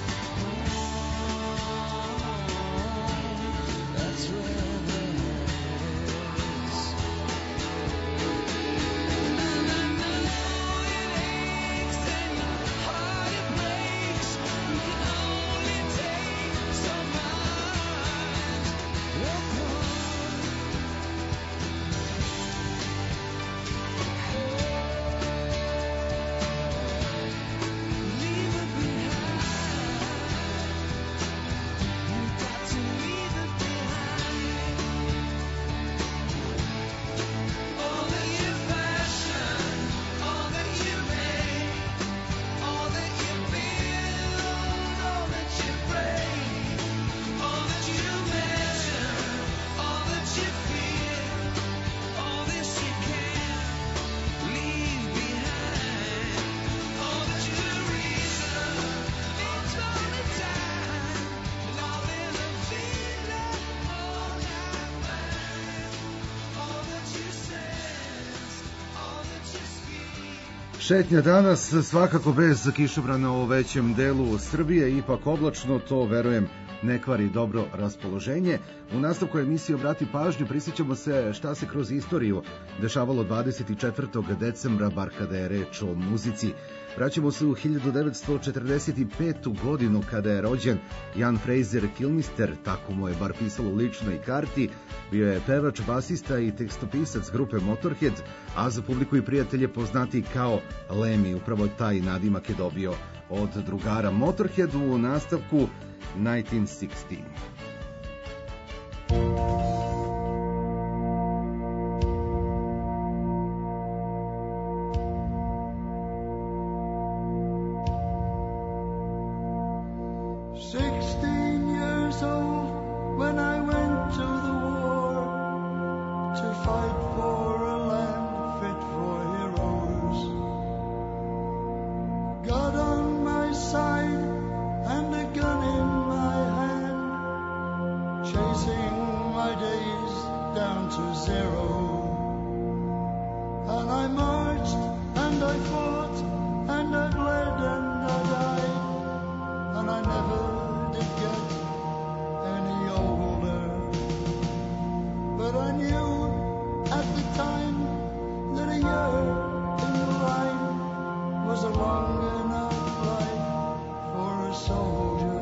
home. That's where the heart is. And I know it aches and your heart it breaks. You can only take so much. Walk on. Leave it behind. You got to leave it behind. All that you fashion, all that you make, all that you build, all that you break, all that you measure, all that you feel, all this you can't leave behind, all that you reason, it's only time, and all in a feeling, all that mind, all that you sense, all that you speak. Šetnja danas svakako bez kišobrana u većem delu Srbije, ipak oblačno, to verujem ne kvari dobro raspoloženje. U nastavku emisije Obrati pažnju prisjećamo se šta se kroz istoriju dešavalo dvadeset četvrtog decembra, bar kada je reč o muzici. Vraćamo se u hiljadu devetsto četrdeset petu godinu kada je rođen Jan Fraser Kilmister, tako mu je bar pisalo u ličnoj karti. Bio je pevač, basista i tekstopisac grupe Motorhead, a za publiku i prijatelje poznati kao Lemmy. Upravo taj nadimak je dobio od drugara Motorhead. U nastavku devetnaest šesnaest. Sixteen years old when I went to the war to fight for a land fit for heroes. God on my side and a gun in my hand, chasing my days down to zero. And I marched and I fought and I bled and I died, and I never did get any older. But I knew at the time that a year in the line was a long enough life for a soldier.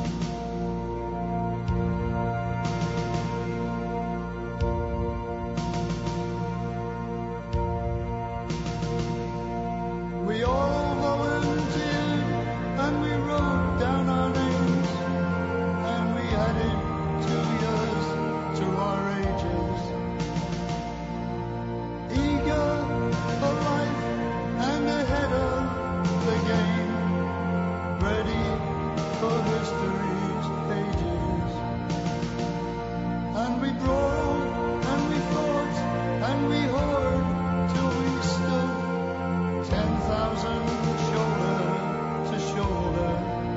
We all volunteered and we wrote down our names, and we added two years to our ages. Eager for life and ahead of the game, ready for history's pages. And we brawled and we fought and we hoard till we stood ten thousand shoulder to shoulder.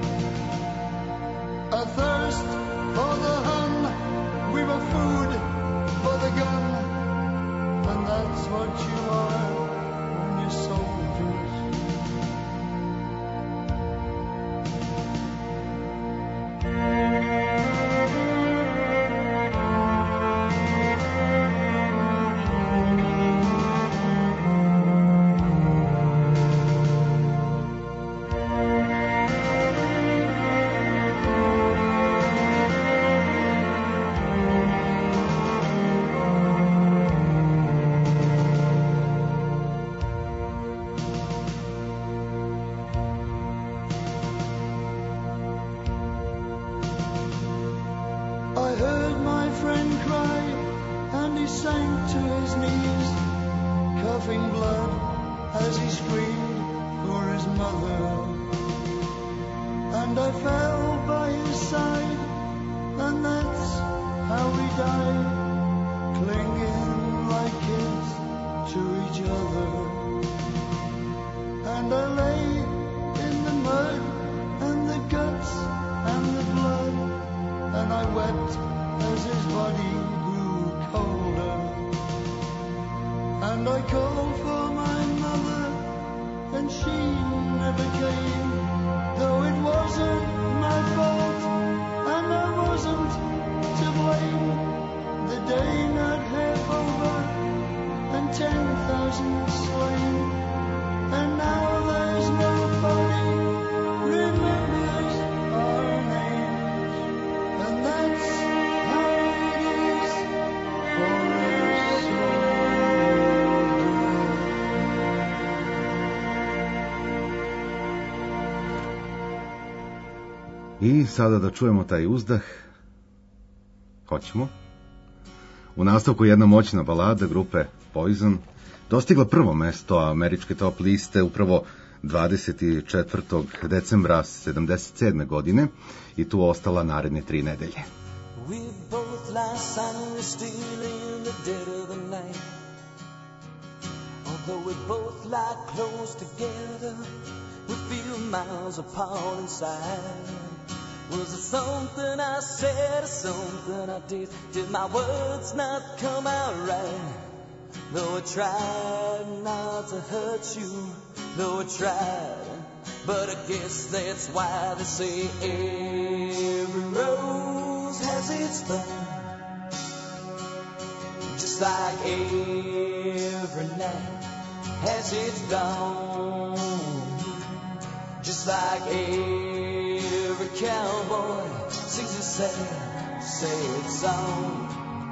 A thirst for the Hun, we were food for the gun, and that's what you are when you're soldiers. I heard my friend cry, and he sank to his knees, coughing blood as he screamed for his mother. And I fell by his side, and that's how we died, clinging like kids to each other. And I lay in the mud and the guts and the blood, and I wept as his body grew colder. And I called for my mother, and she never came, though it wasn't my fault, and I wasn't to blame. The day not half over, and ten thousand slain, and now there's nobody remembers our names, and that's how it is for a soldier. I sada da čujemo taj uzdah. Hoćemo. U nastavku jedna moćna balada grupe Poison dostigla prvo mesto američke top liste upravo dvadeset četvrtog decembra sedamdeset sedme godine i tu ostala naredne tri nedelje. We both lie silently still in the dead of the night. Although we both lie close together, we feel miles apart inside. Was it something I said or something I did? Did my words not come out right? Though I tried not to hurt you, though I tried, but I guess that's why they say every rose has its thorn. Just like every night has its dawn. Just like every cowboy sings a sad, sad song.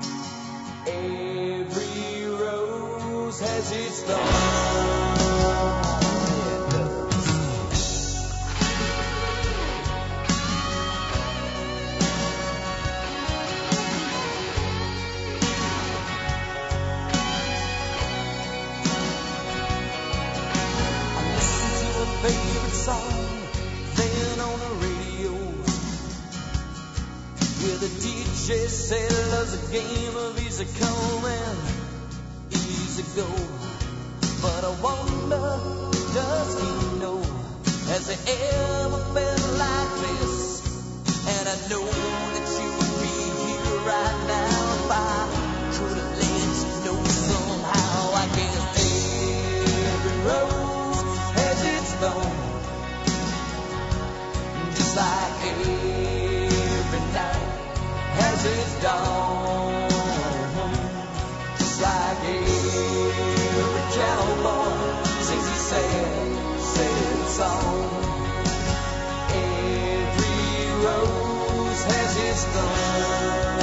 Every rose has its thorn. Favorite song playing on the radio, where the D J said love's a game of easy come and easy go. But I wonder, does he know, has he ever felt like this? And I know that you would be here right now if I could have let you know somehow. I guess every rose has its thorn, just like every night has its dawn. Just like every cowboy sings a sad, sad song. Every rose has its thorn.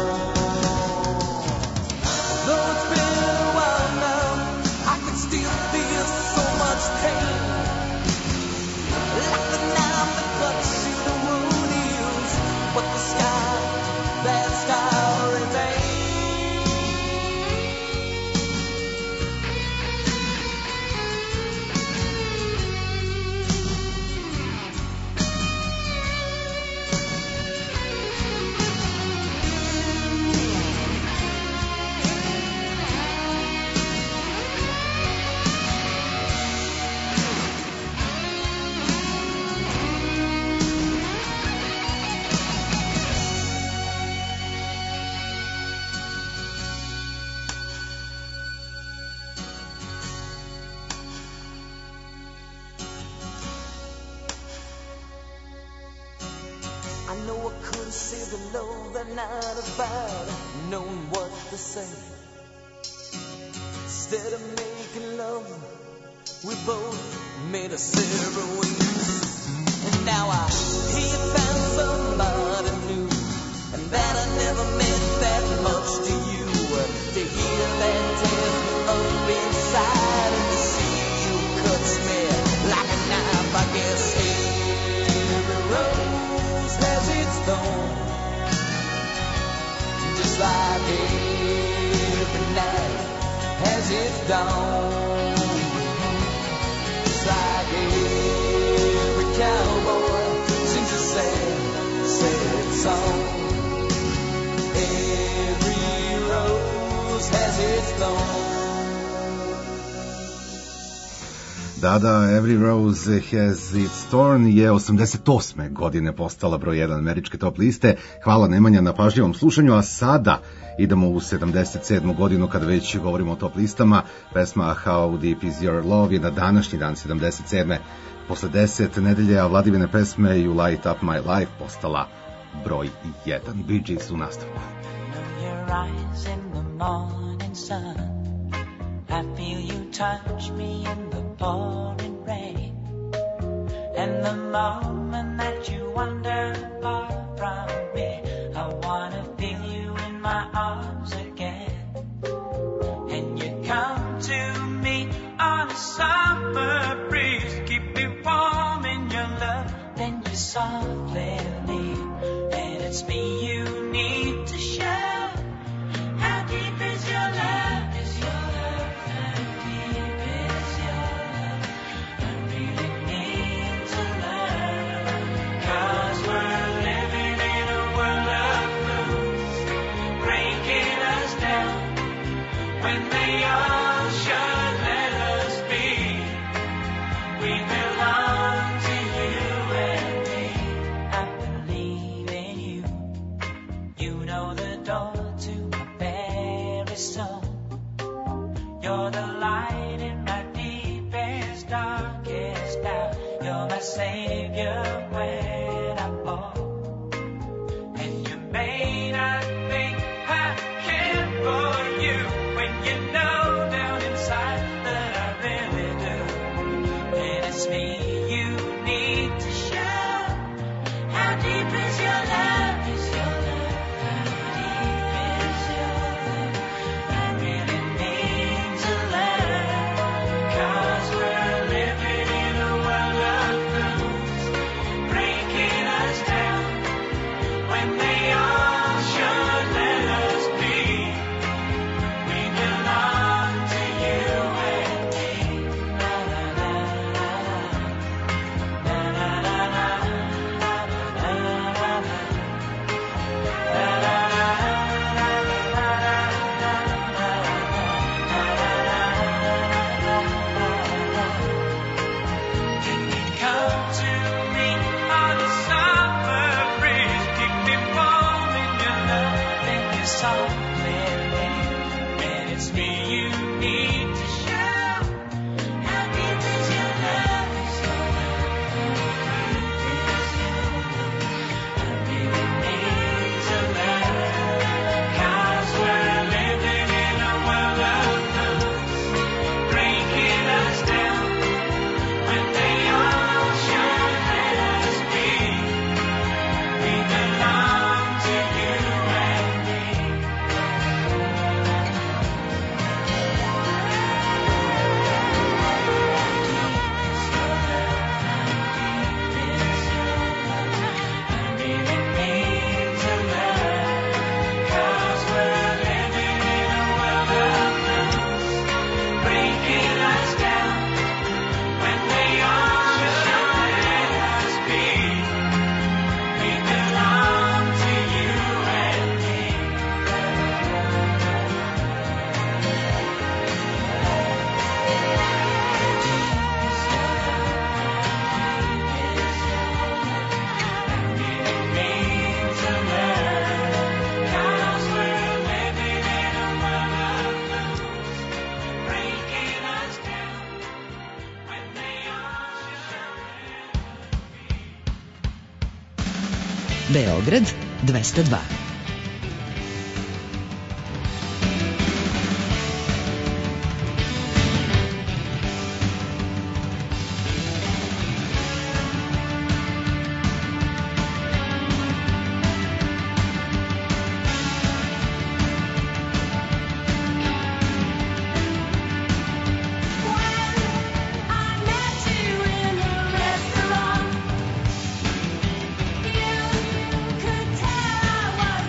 Though it's been a while now, I can still feel so much pain. Like the knife that cuts through the wound heals, but the scar, that scar remains. I know I could have saved the love that night about knowing what to say. Instead of making love, we both made us separate ways. And now I hear you found somebody new, and that I never meant that much to you. To hear that tears me up inside, and to see you cuts me like a knife. I guess every rose has its thorn, just like every night has its dawn. Just like every cowboy sings a sad, sad song. Every rose has its thorn. Da, da, Every Rose Has Its Thorn je osamdeset osme godine postala broj jedan američke top liste. Hvala Nemanja na pažljivom slušanju, a sada idemo u sedamdeset sedmu godinu kada već govorimo o top listama. Pesma How Deep Is Your Love je na današnji dan sedamdeset sedme posle deset nedelja Vladivine pesme You Light Up My Life postala broj jedan. Bee Gees u nastavku. Your eyes in the morning sun, I feel you touch me in the pouring rain, and the moment that you wander far from me, I wanna feel you in my arms again. And you come to me on a summer breeze, keep me warm in your love, then you softly leave, and it's me you need to show. How deep is your love? Is your love? How deep is your love? I really need to learn, 'cause we're living in a world of fools, breaking us down when they all should let us be. We belong to you and me. I believe in you. You know the door to my very soul. You're the light in my deepest, darkest doubt. You're my savior when I fall. And you may not think I care for you when you know down inside that I really do. And it's me you need to show. How deep is your love? Is your love? How deep is your love? I really need to learn. 'Cause we're living in a world of fools, breaking us down when they all should let us be. We belong to you and me. La la la la la la la la la la la la. Can you come to me on a summer breeze? Keep me warm in your love and your softly rain. And it's me you need to show. How deep is your love? Is your love? How deep is your love? I really need to learn. 'Cause we're living in a world of fools, breaking us down when they all should let us be. We belong to you and me. Beograd dvesta dva. Could tell I was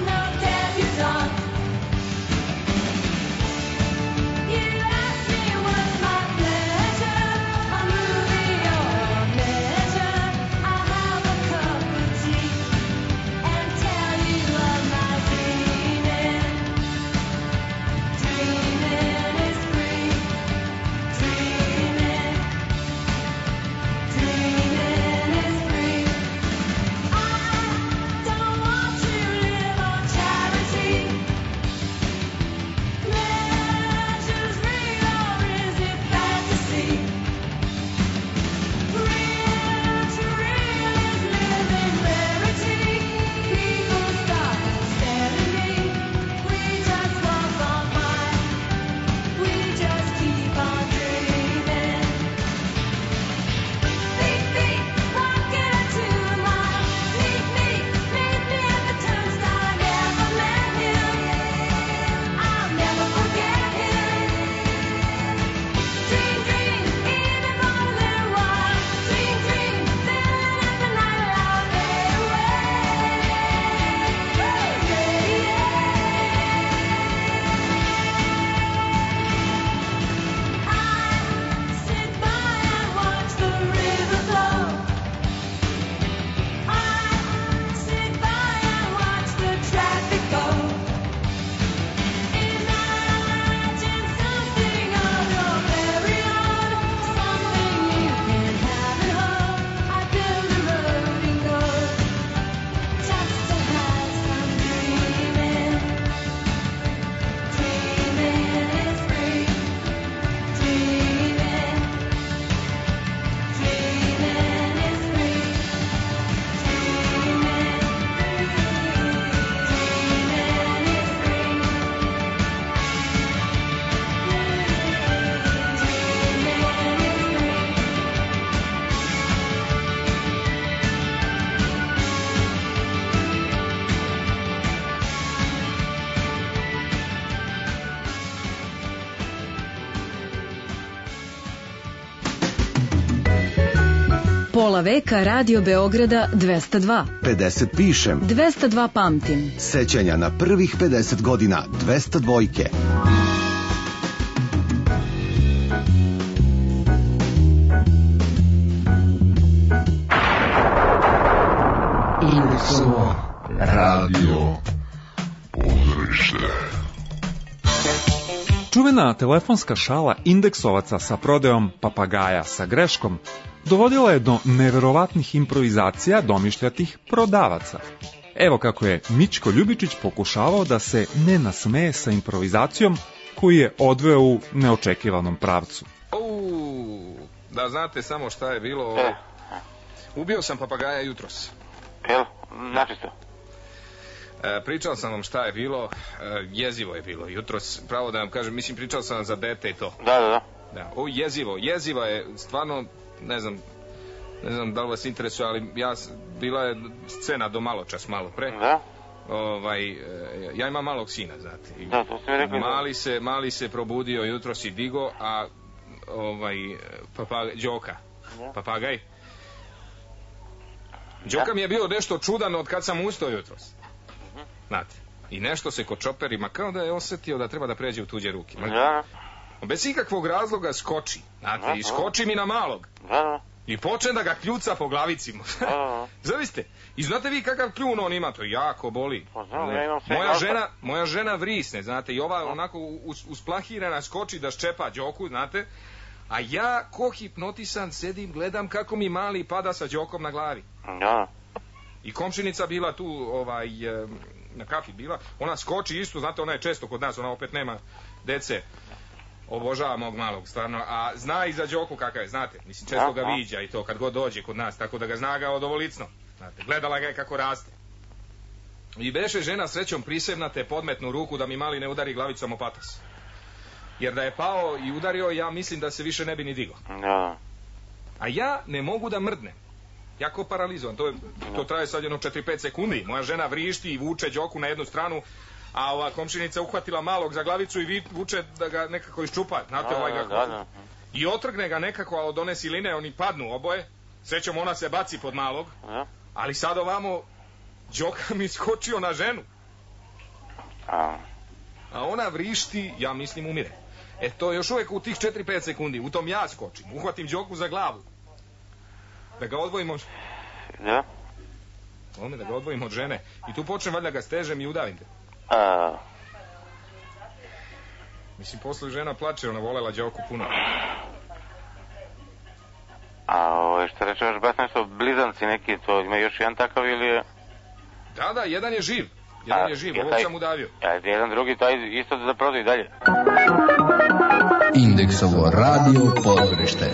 Pola veka Radio Beograda dvesta dva. pedeset pišem. dvesta dva pamtim. Sećanja na prvih pedeset godina dvesta dvojke. Indeksovo radio pozorište. Čuvena telefonska šala indeksovaca sa prodajom papagaja sa greškom dovodila je do neverovatnih improvizacija domišljatih prodavaca. Evo kako je Mićko Ljubičić pokušavao da se ne nasmeje sa improvizacijom koju je odveo u neočekivanom pravcu. Uuu, da znate samo šta je bilo... E. Ubio sam papagaja jutros. Jel? Načisto. E, pričao sam vam šta je bilo, e, jezivo je bilo jutros, pravo da vam kažem, mislim pričao sam vam za dete i to. Da, da, da. Da, o jezivo, jeziva je stvarno, ne znam, ne znam da li vas interesuje, ali ja, bila je scena do malo čas, malo pre. Da. Ovaj, e, ja imam malog sina, znate. I da, to ste mi rekli. Mali se, mali se probudio jutros i digo, a ovaj, papagaj, Đoka, da. Papagaj. Đoka mi je bio nešto čudan od kad sam ustao jutros. Znate, i nešto se kod čoperima kao da je osjetio da treba da pređe u tuđe ruke. Da. Bez ikakvog razloga skoči, znate, da, i skoči mi na malog. Da. I počne da ga kljuca po glavici. Zaviste, i znate vi kakav kljun on ima, to jako boli. Pa znam, ja imam sve moja žena, moja žena vrisne, znate, i ova onako us, usplahirana skoči da ščepa Đoku, znate, a ja ko hipnotisan sedim, gledam kako mi mali pada sa Đokom na glavi. Da. I komšinica bila tu, ovaj, na kafi bila, ona skoči isto, znate, ona je često kod nas, ona opet nema dece, obožava mog malog, stvarno, a zna i za Đoku kakav je, znate, mislim, često ga viđa i to kad god dođe kod nas, tako da ga zna ga od ovolicno, znate, gledala ga je kako raste. I beše žena srećom prisebna te podmetnu ruku da mi mali ne udari glavicom o patas. Jer da je pao i udario, ja mislim da se više ne bi ni digao. Da. A ja ne mogu da mrdnem. Jako paralizovan, to, je, to traje sad jedno četiri pet sekundi. Moja žena vrišti i vuče Đoku na jednu stranu, a ova komšinica uhvatila malog za glavicu i vuče da ga nekako iščupa. Znate, ovaj ga da, da. I otrgne ga nekako, ali od one siline oni padnu oboje. Srećom ona se baci pod malog, da. Ali sad ovamo Đoka mi skočio na ženu. A, a ona vrišti, ja mislim umire. E to još uvijek u tih četiri pet sekundi, u tom ja skočim, uhvatim Đoku za glavu. Da ga odvojimo... Da? Ome, da ga odvojim od žene. I tu počnem valjda ga stežem i udavim te. A... Mislim, posle žena plače, ona volela Đoku puno. A ovo, što reče, još baš nešto, blizanci neki, to ima još jedan takav ili je... Da, da, jedan je živ. Jedan A, je živ, je ovog taj... sam udavio. A jedan drugi, taj isto da prodaju dalje. Indeksovo radio pozorište.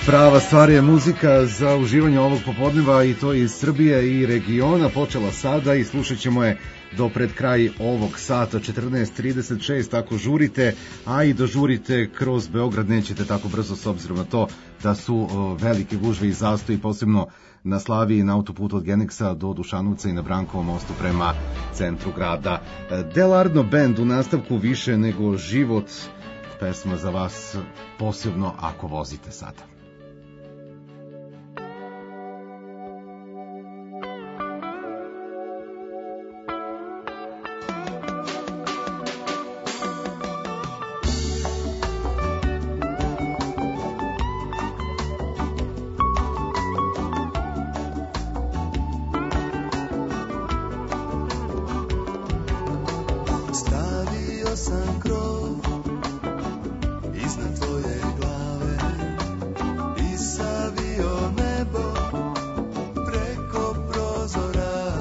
Prava stvar je muzika za uživanje ovog popodneva i to iz Srbije i regiona. Počela sada i slušat ćemo je do pred kraj ovog sata četrnaest trideset šest. Ako žurite, a i dožurite kroz Beograd nećete tako brzo s obzirom na to da su o, velike gužve i zastoji, posebno na Slaviji, na autoputu od Geniksa do Dušanovca i na Brankovom mostu prema centru grada. Delarno band u nastavku Više nego život, pesma za vas posebno ako vozite sada. Stavio sam krov iznad tvoje glave i savio nebo preko prozora.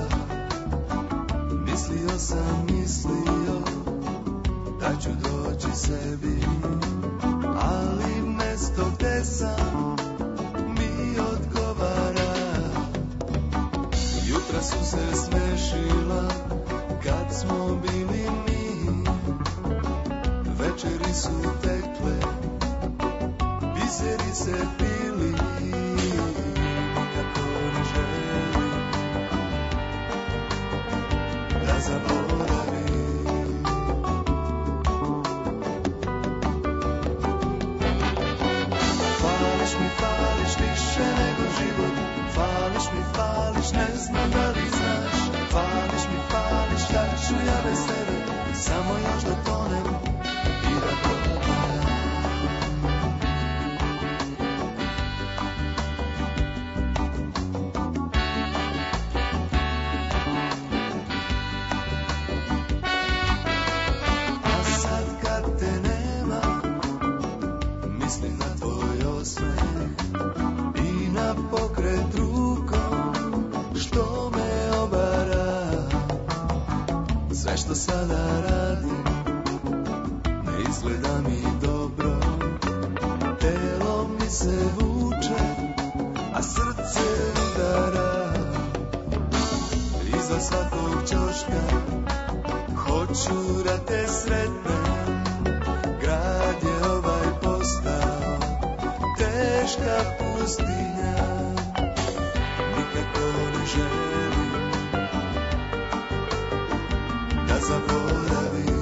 Mislio sam, mislio da ću doći sebi, ali mesto gde sam mi odgovara. Jutra su se smešila kad smo bili mi, večeri su tekle, biseri se pili, nikako ne želim da zaboravim. Fališ mi, fališ više nego život, fališ mi, fališ, ne znam da li znaš. Fališ mi, fališ, šta ću ja bez tebe, samo još da tonem i da propadam. A sad kad te nema, mislim na tvoj osmeh i na pokret rukom što me obara. Sve što sada radim ne izgleda mi dobro, telo mi se vuče, a srce udara. Iza svakog ćoška hoću da te sretnem, grad je ovaj postao teška pustinja, nikako ne želim da zaboravim.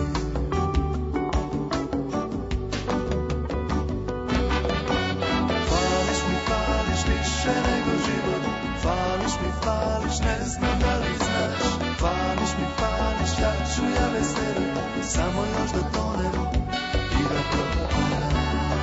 Fališ mi, fališ više nego život, fališ mi, fališ, ne znam da li znaš. Fališ mi, fališ, šta ću ja bez tebe, samo još da tonem i da propadam.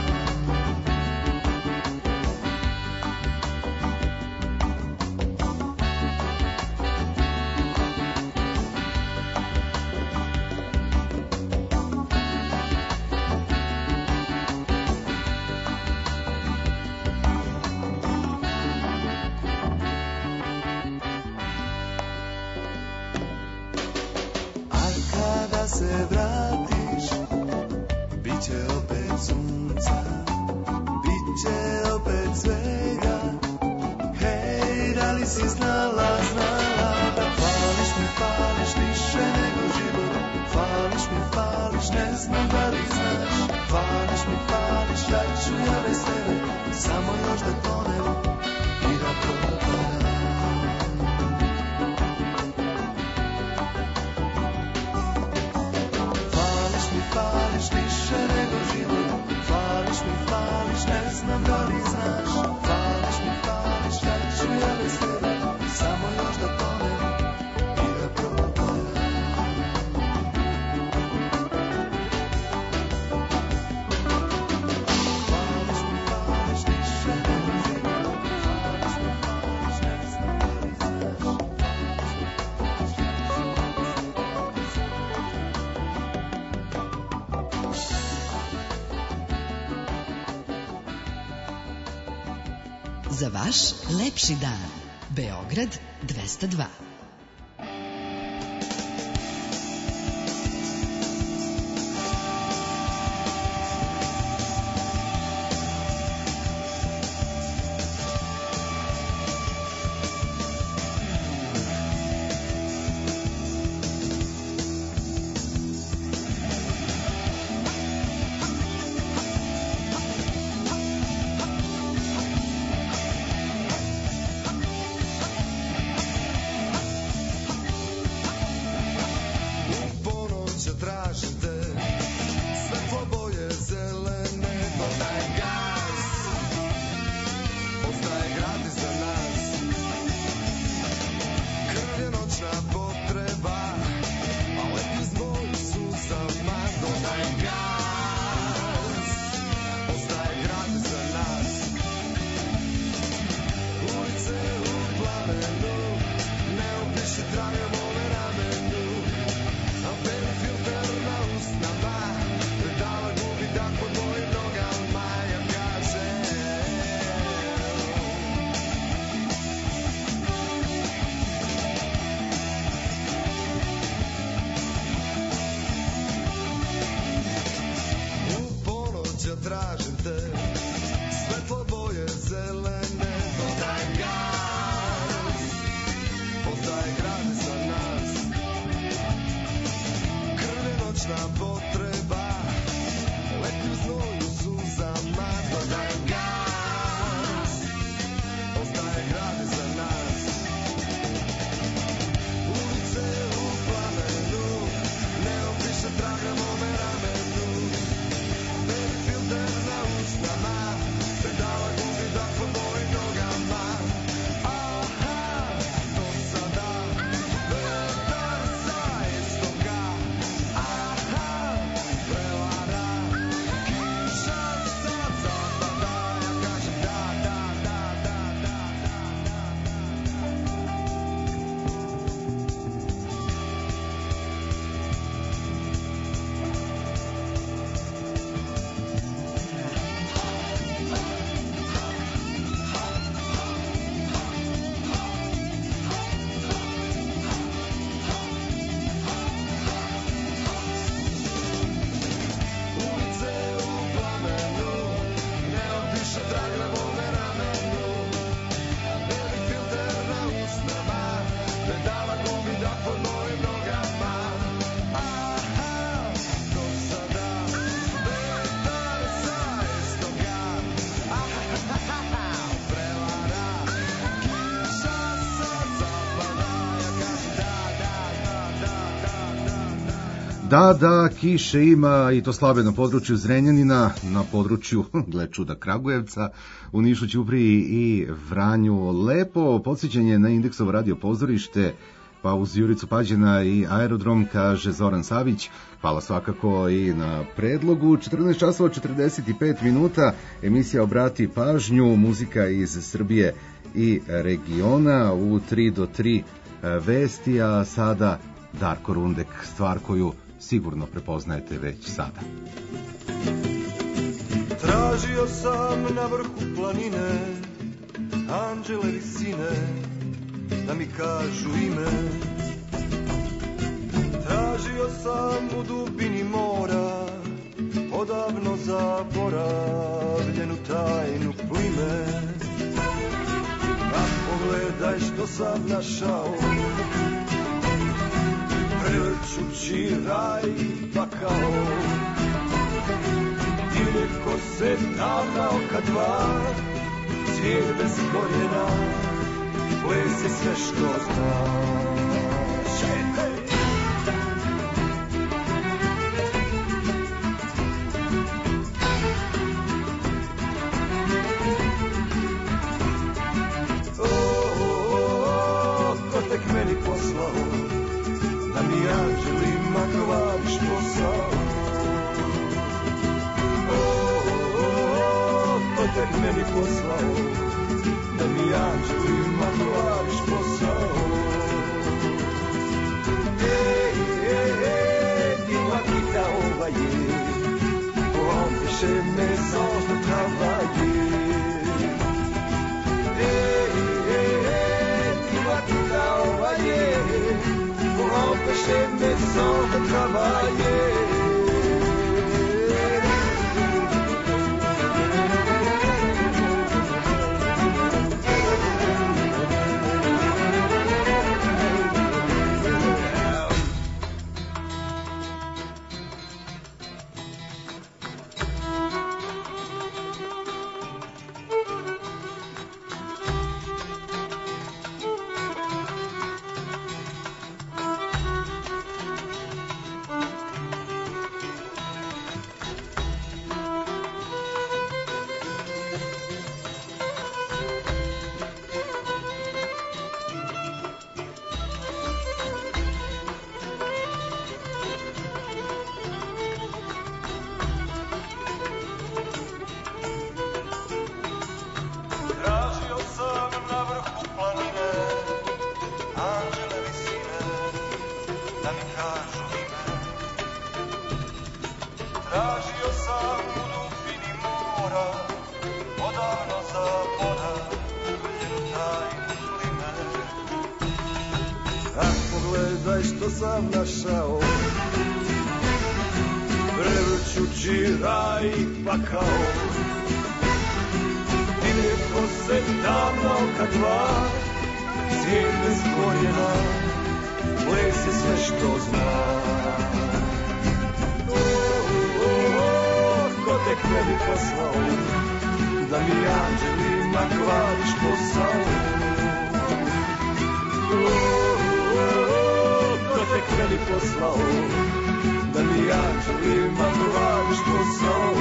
Kada se vratiš, bit će opet sunca, bit će opet svega. Hej, da li si znala, znala da fališ mi, fališ više nego život, fališ mi, fališ, ne znam da li znaš. Fališ mi, fališ, šta ću ja bez tebe, samo još da tonem i da propadam. Fališ više nego život, fališ mi, fališ, ne znam da li znaš. Fališ mi, fališ, šta ću ja bez tebe, samo još da tonem i da propadam. Fališ mi, fališ više nego život, fališ mi, fališ, ne znam da li znaš. Za vaš lepši dan. Beograd dvesta dva. tražim te, svetlo boje zelene. Dodajem gas, postaje grad za nas, krv je noćna potreba, leti u znoju suzama. Dodajem gas, postaje grad za nas, ulice u plamenu, neon piše traga mome ramenu, baby filter na usnama, pedala gubi dah pod mojim nogama. Aha, do sada vetar sa istoka, aha, prevara, kiša sa zapada, ja kažem da, da, da, da, da, ulice u plamenu, neon piše trag na mome ramenu, baby filter na usnama, pedala gubi dah pod mojim nogama. Aha, do sada vetar sa istoka, aha, prevara, kiša sa zapada, ja kažem da, da, da, da, da, da. Da, da, kiše ima i to slabe na području Zrenjanina, na području, gle čuda, Kragujevca, u Nišu, Ćupriji i Vranju. Lepo podsjećanje na Indeksovo radio pozorište, pa uz Juricu Pađena i Aerodrom, kaže Zoran Savić. Hvala svakako i na predlogu. četrnaest časova četrdeset pet minuta, emisija Obrati pažnju, muzika iz Srbije i regiona, u tri do tri vesti, a sada Darko Rundek, stvar koju sigurno prepoznajete već sada. Tražio sam na vrhu planine anđele visine da mi kažu ime. Tražio sam u dubini mora odavno zaboravljenu tajnu plime. A pogledaj što sam našao, prevrćući raj i pakao. Divlje kose, davna oka dva, cvijet bez korijena, ples je sve što znaš. Hej! Ko tek meni poslao da mi anđelima kvariš posao? Ko tek meni poslao da mi anđelima kvariš posao? Ej, ej, ej, dis-moi qui t'a envoyé pour empêcher mes anges de travailler. Ey, ey, ey, dis-moi qui t'a envoyé pour empêcher mes anges de travailler. prevrćući raj i pakao. Divlje kose tamno kad dva, svijet bez korijena, ples je sve što zna. O, o, o, ko tek ne bi poslao, da mi anđelima kvariš posao. O, o, o, ko tek ne bi poslao, da mi anđelima kvariš posao.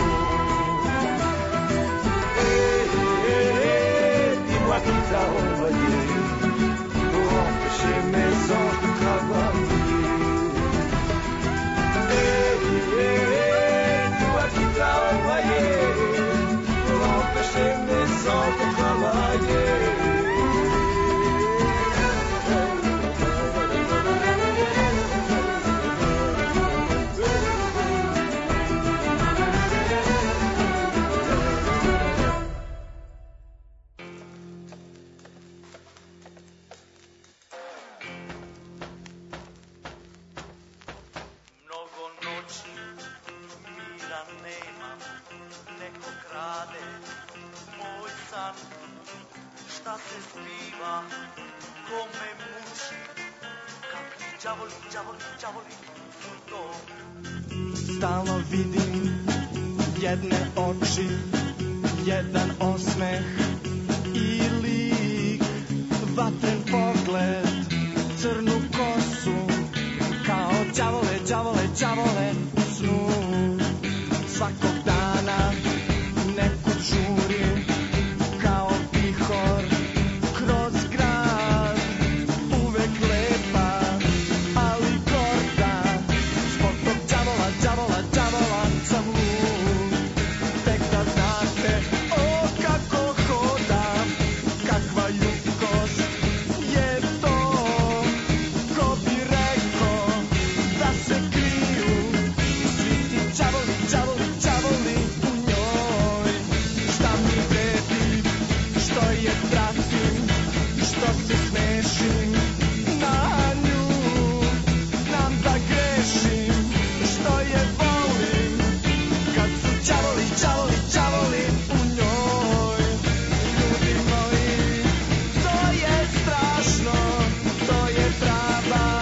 E, e, e, ti mladita ova je, rompeše me zove cavalier. E, e, e, ti mladita ova je, rompeše me zove cavalier. Šta se zbiva, ko me muči, kakvi đavoli, đavoli, đavoli su to. Stalno vidim jedne oči, jedan osmeh i lik, vatren pogled, crnu kosu, kao đavole, đavole, đavole u snu. Svakog dana nekud žuri, kao vihor kroz grad, uvek lepa, ali gorda. Zbog tog đavola, đavola, đavola sam lud. Tek da znate, o kako hodam, kakva ljudskost je to. Ko bi rekao da se kriju svi ti đavoli, đavoli, đavoli u njoj. Šta mi vredi što je pratim, što se smešim na nju. Znam da grešim što je volim, kad su đavoli, đavoli, đavoli u njoj. Ljudi moji, to je strašno, to je prava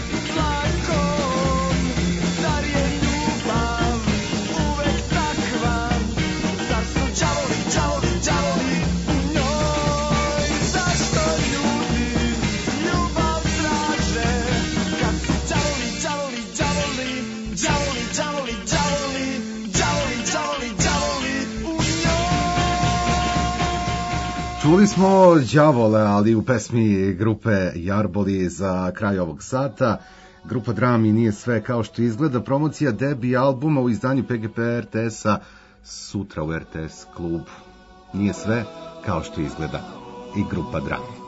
zakon. Zar je ljubav uvek takva? Zar su đavoli, đavoli, đavoli u njoj? Zašto ljudi ljubav traže, kad su đavoli, đavoli, đavoli, đavoli, đavoli, đavoli, đavoli, đavoli, đavoli u njoj? Čuli smo đavole, ali u pesmi grupe Jarboli za kraj ovog sata. Grupa Drami nije sve kao što izgleda. Promocija debi albuma u izdanju P G P R T S-a sutra u R T S klubu. Nije sve kao što izgleda i grupa Drami.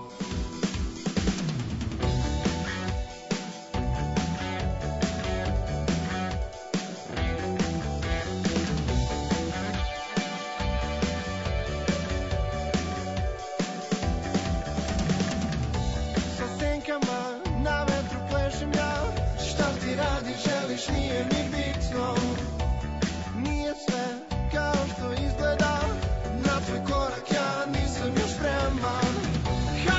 Sa senkama na vetru plešem ja, šta ti radiš, želiš, nije mi bitno. Nije sve kao što izgleda, na tvoj korak ja nisam još spreman.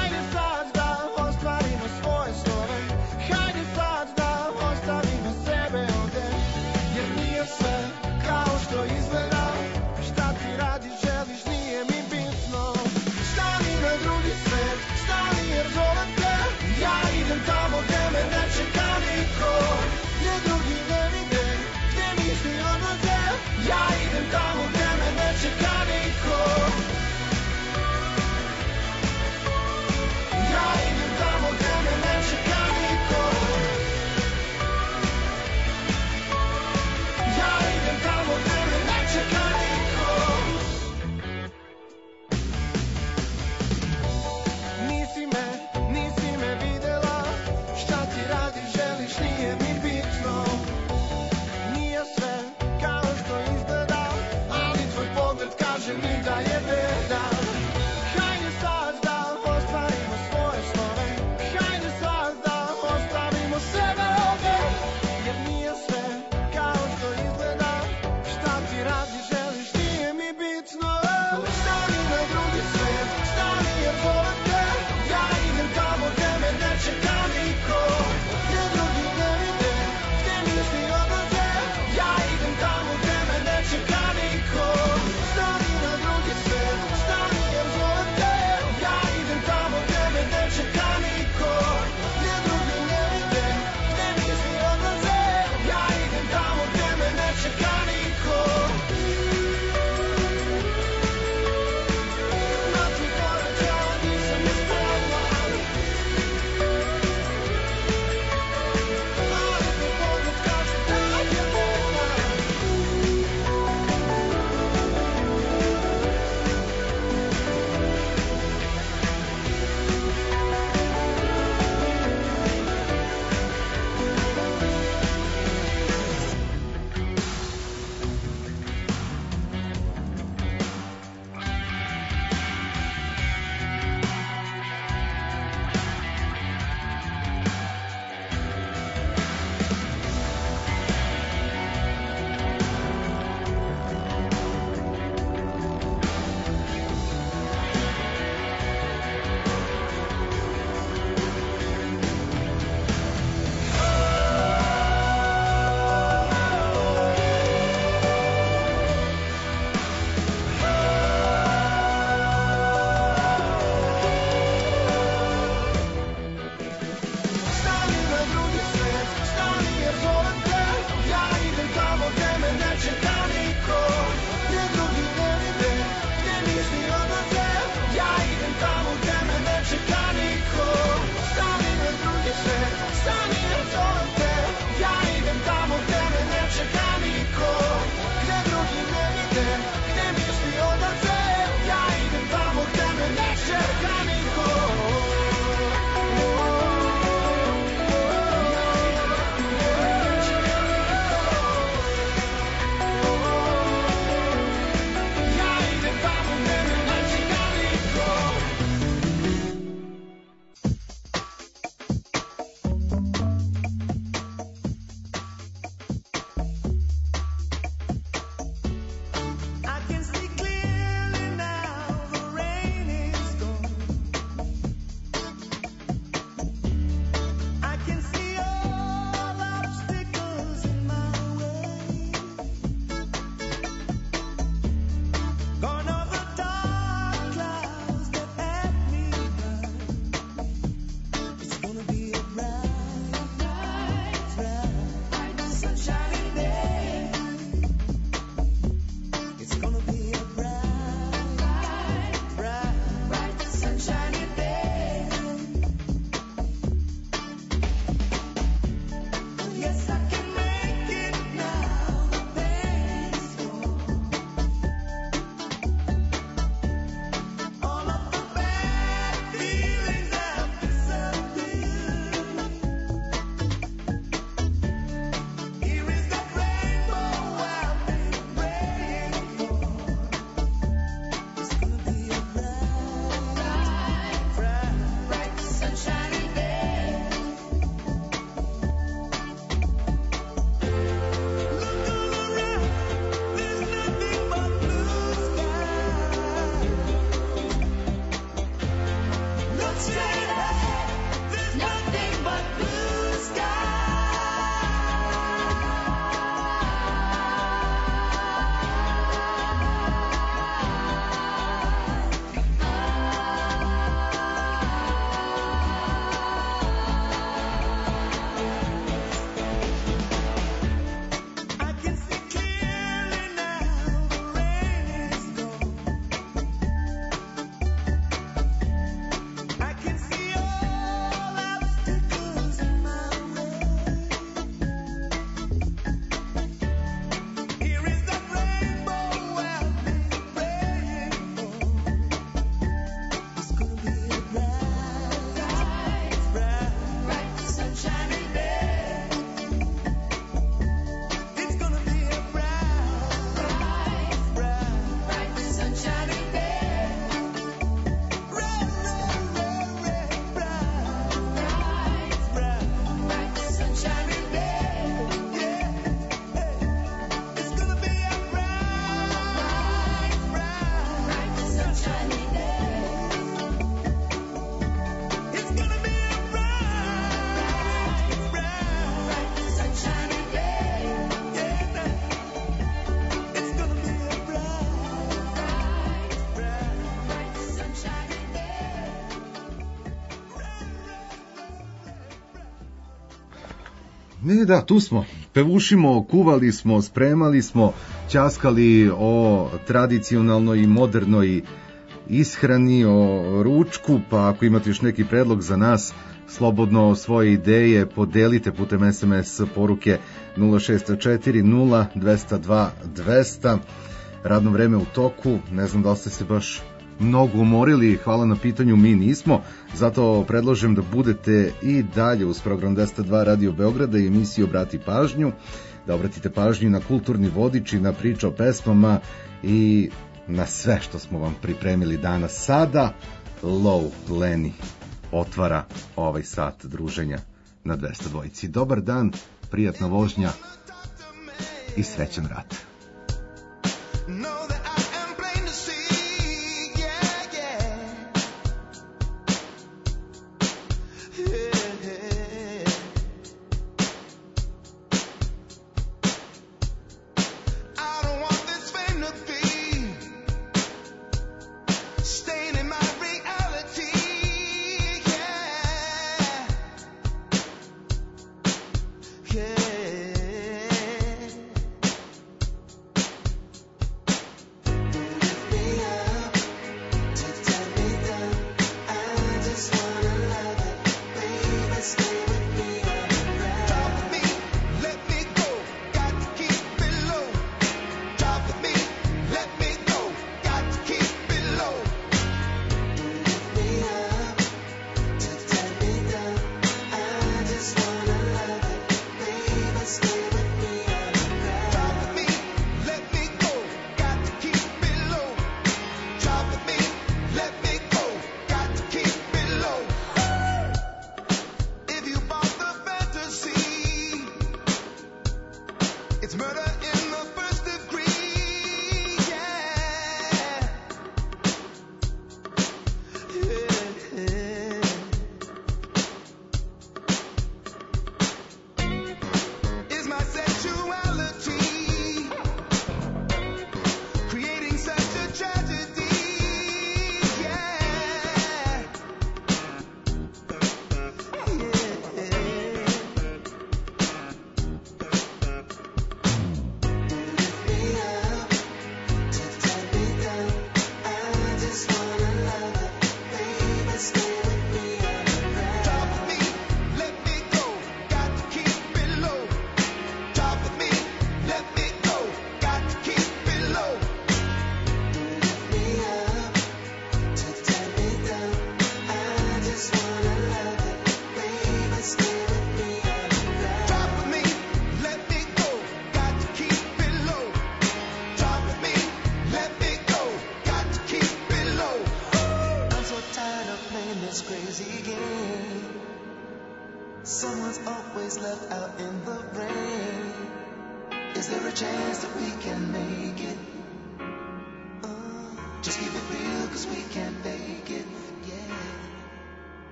Ne, da, tu smo. Pevušimo, kuvali smo, spremali smo, ćaskali o tradicionalnoj i modernoj ishrani, o ručku, pa ako imate još neki predlog za nas, slobodno svoje ideje podelite putem es em es poruke nula šest četiri nula dva nula dva dva nula. Radno vreme u toku, ne znam da li ste se baš mnogo umorili, hvala na pitanju, mi nismo, zato predlažem da budete i dalje uz program dvesta dva Radio Beograda i emisiju Obrati pažnju, da obratite pažnju na kulturni vodič i na priče o pesmama i na sve što smo vam pripremili danas. Sada Low Lenny otvara ovaj sat druženja na dvesta dva. Dobar dan, prijatna vožnja i srećan rad.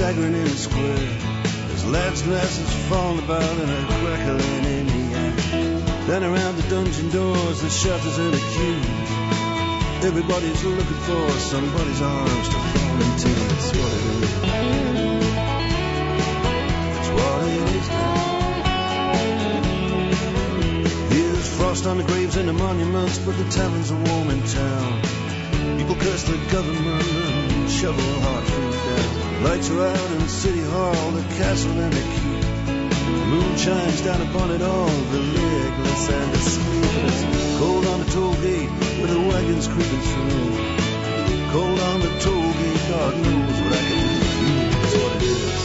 staggering in the square. There's lads' glasses falling about and a crackling in the air. Then around the dungeon doors, the shutters and the queues. Everybody's looking for somebody's arms to fall into. That's what it is. That's what it is now. Here's frost on the graves and the monuments, but the taverns are warm in town. People curse the government and shovel hard food down. Lights are out in City Hall, the castle and the keep. The moon shines down upon it all, the legless and the sleepless. Cold on the toll gate, with the wagons creeping through. Cold on the toll gate, God knows what I can do for you. That's what it is.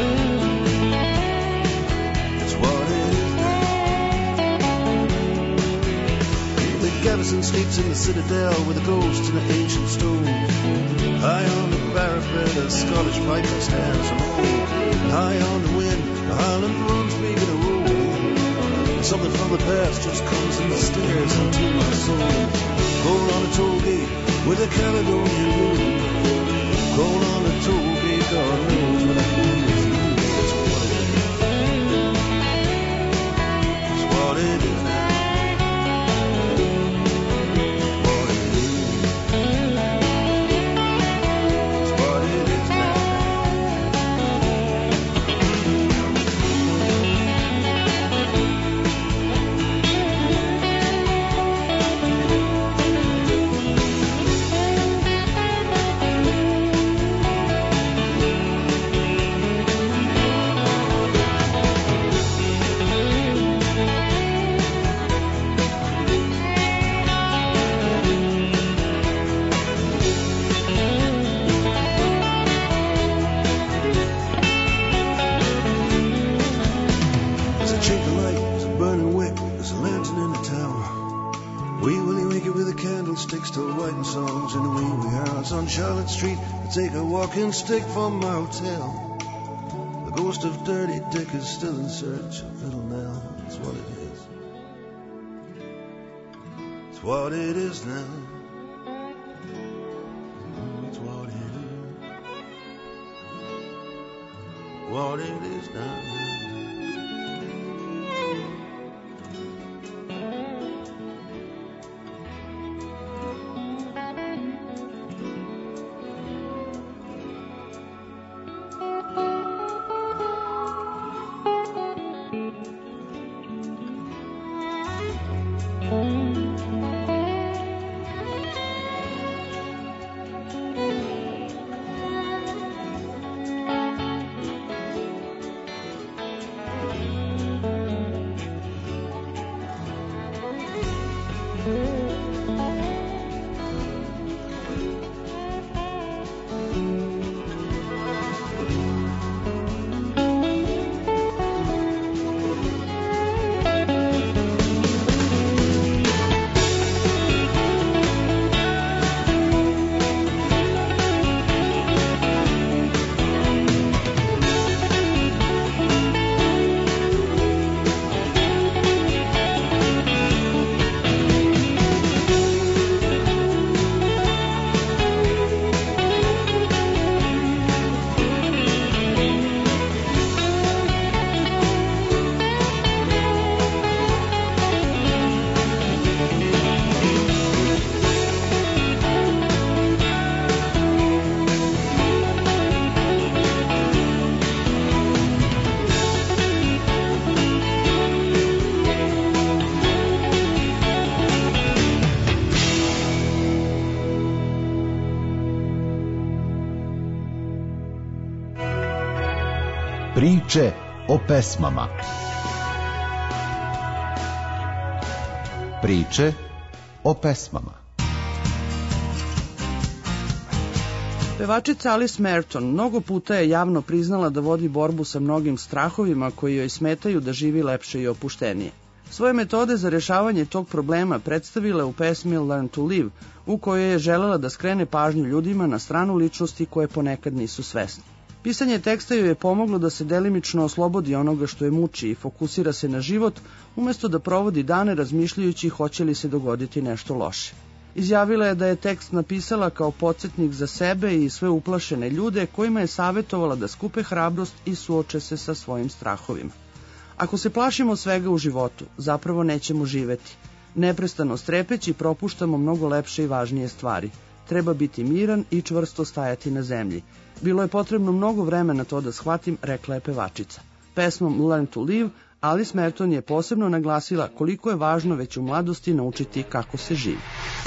That's what it is now. The garrison sleeps in the citadel with the ghosts and the ancient stones. High on the parapet, a Scottish piper stands alone. High on the wind, the Highland runs making a roll. Something from the past just comes and stares into my soul. Cold on the toll gate with a Caledonian moon. Cold on the toll gate, God knows what I can do with you. That's what it is. That's what it is now. What it is. That's what it is now. Charlotte Street, I take a walking stick from my hotel. The ghost of Dirty Dick is still in search of Little Nell. That's what it is. It's what it is now. It's what it is. What it is now. Priče o pesmama. Priče o pesmama. Pevačica Alice Merton mnogo puta je javno priznala da vodi borbu sa mnogim strahovima koji joj smetaju da živi lepše i opuštenije. Svoje metode za rešavanje tog problema predstavila je u pesmi Learn to Live, u kojoj je želela da skrene pažnju ljudima na stranu ličnosti koje ponekad nisu svesni. Pisanje teksta joj je pomoglo da se delimično oslobodi onoga što je muči i fokusira se na život, umesto da provodi dane razmišljajući hoće li se dogoditi nešto loše. Izjavila je da je tekst napisala kao podsjetnik za sebe i sve uplašene ljude kojima je savjetovala da skupe hrabrost i suoče se sa svojim strahovima. Ako se plašimo svega u životu, zapravo nećemo živeti. Neprestano strepeći propuštamo mnogo lepše i važnije stvari. Treba biti miran i čvrsto stajati na zemlji. Bilo je potrebno mnogo vremena to da shvatim, rekla je pevačica. Pesmom Learn to Live Alice Merton je posebno naglasila koliko je važno već u mladosti naučiti kako se živi.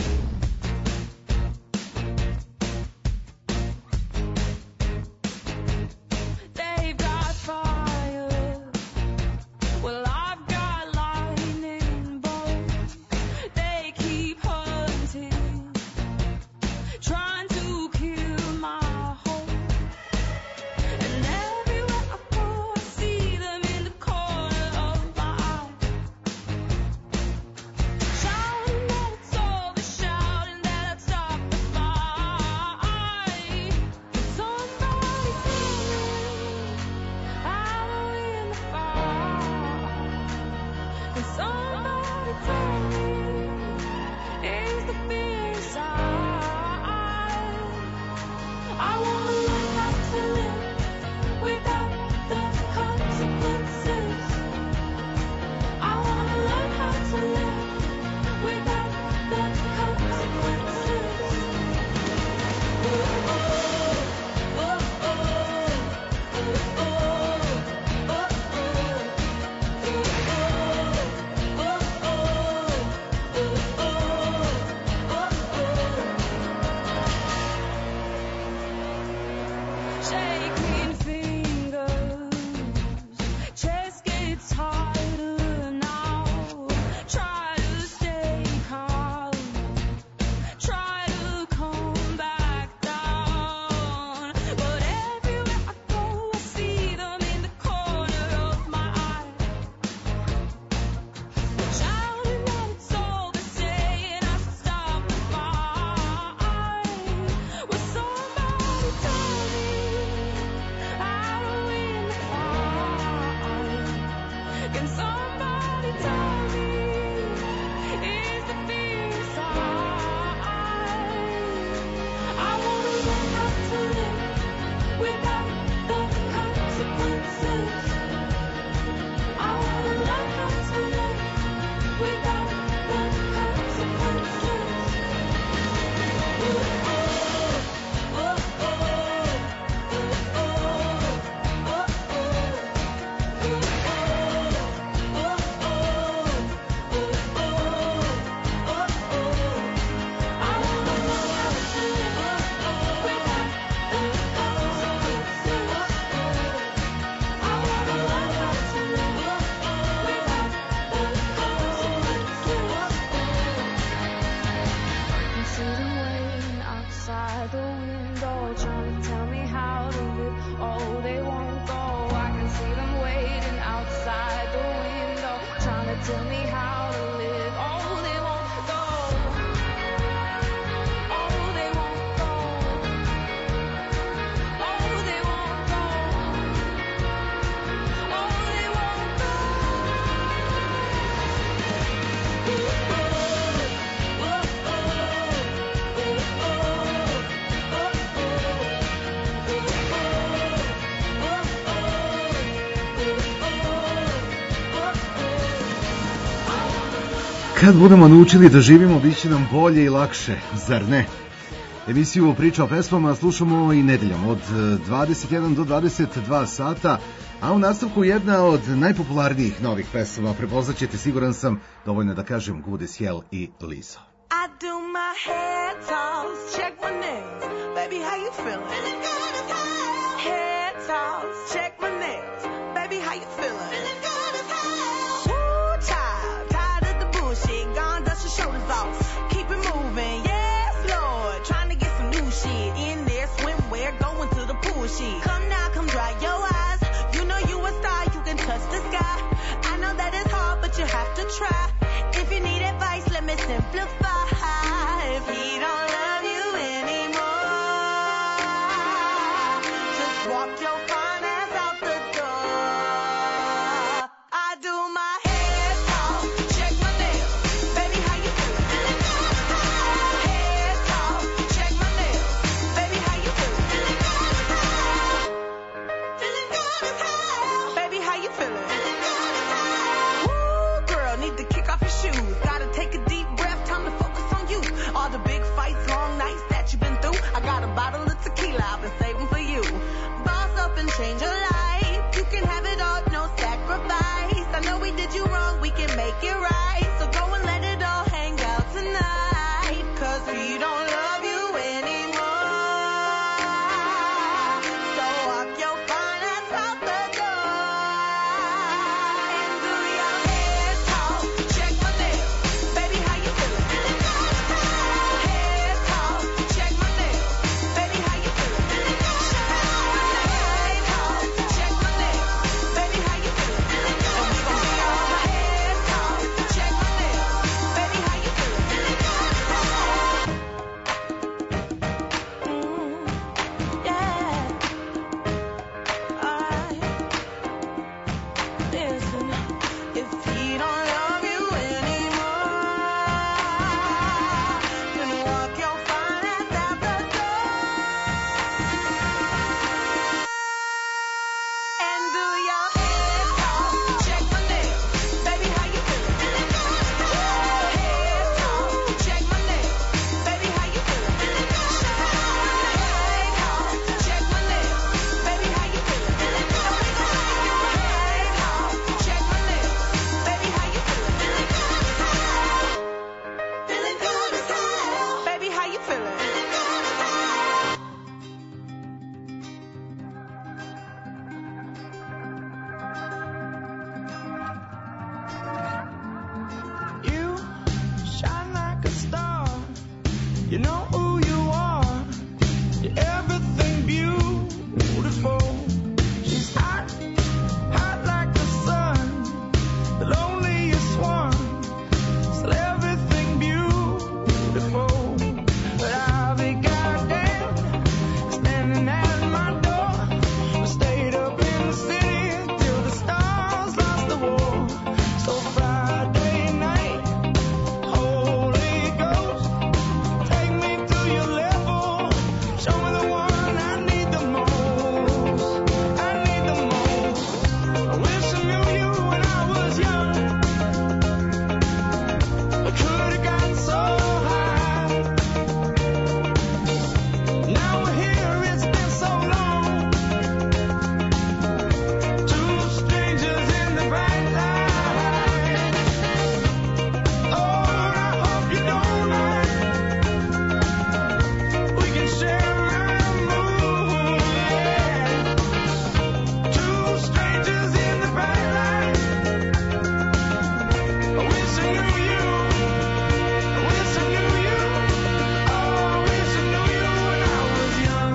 Kad budemo naučili da živimo, bit će nam bolje i lakše, zar ne? Emisiju Priča o pesmama slušamo i nedeljom od dvadeset jedan do dvadeset dva sata, a u nastavku jedna od najpopularnijih novih pesama, prepoznaćete, siguran sam, dovoljno da kažem Good as Hell i Lizzo. I do my head toss, check my nails. Baby, how you feeling? Feeling good as hell. Head toss, check my nails. Baby, how you feeling? Feeling good as hell. Woo, child, tired of the bullshit. Gone, dust your shoulders off. Keep it moving, yes, Lord. Trying to get some new shit in there, swimwear, going to the pool shit. Come now, come dry your eyes. You know you a star, you can touch the sky. I know that it's hard, but you have to try. If you need advice, let me simplify. If he don't love you anymore, just walk your fine ass out the door. I do my head talk, check my nails. Baby, how you feeling? Feeling good as hell. You know who you are. You're everything beautiful. She's hot, hot like the sun, the loneliest one. Still everything beautiful. But I'll be goddamn standing at my door. We stayed up in the city till the stars lost the war. So Friday night, Holy Ghost, take me to your level. Show me the one I need the most. I need the most. I wish I knew you when I was young. I could have got so high. Now we're here, it's been so long. Two strangers in the bright light. Oh, I hope you don't mind. We can share my mood, yeah. Two strangers in the bright light. I wish I knew you. I wish I knew you. Oh, I wish I knew you when I was young.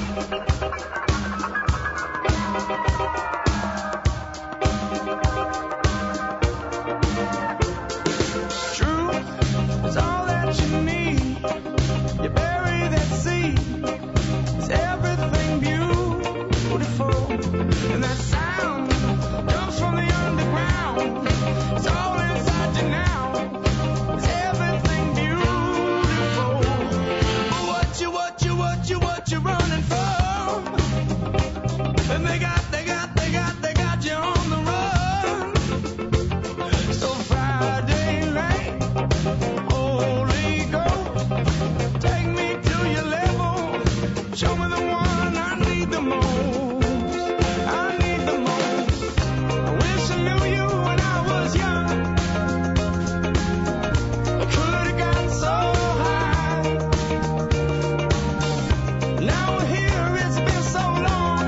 Truth is all that you need. You bury that seed. It's everything beautiful. And that sound comes from the underground. It's all inside you now. It's everything beautiful. But what you, what you, what you, what you running from? And they got, they got, they got, they got you on the run. So Friday night, Holy Ghost, take me to your level. Show me the one I need the most. I need the most. I wish I knew you when I was young. I could have got so high. Now we're here, it's been so long.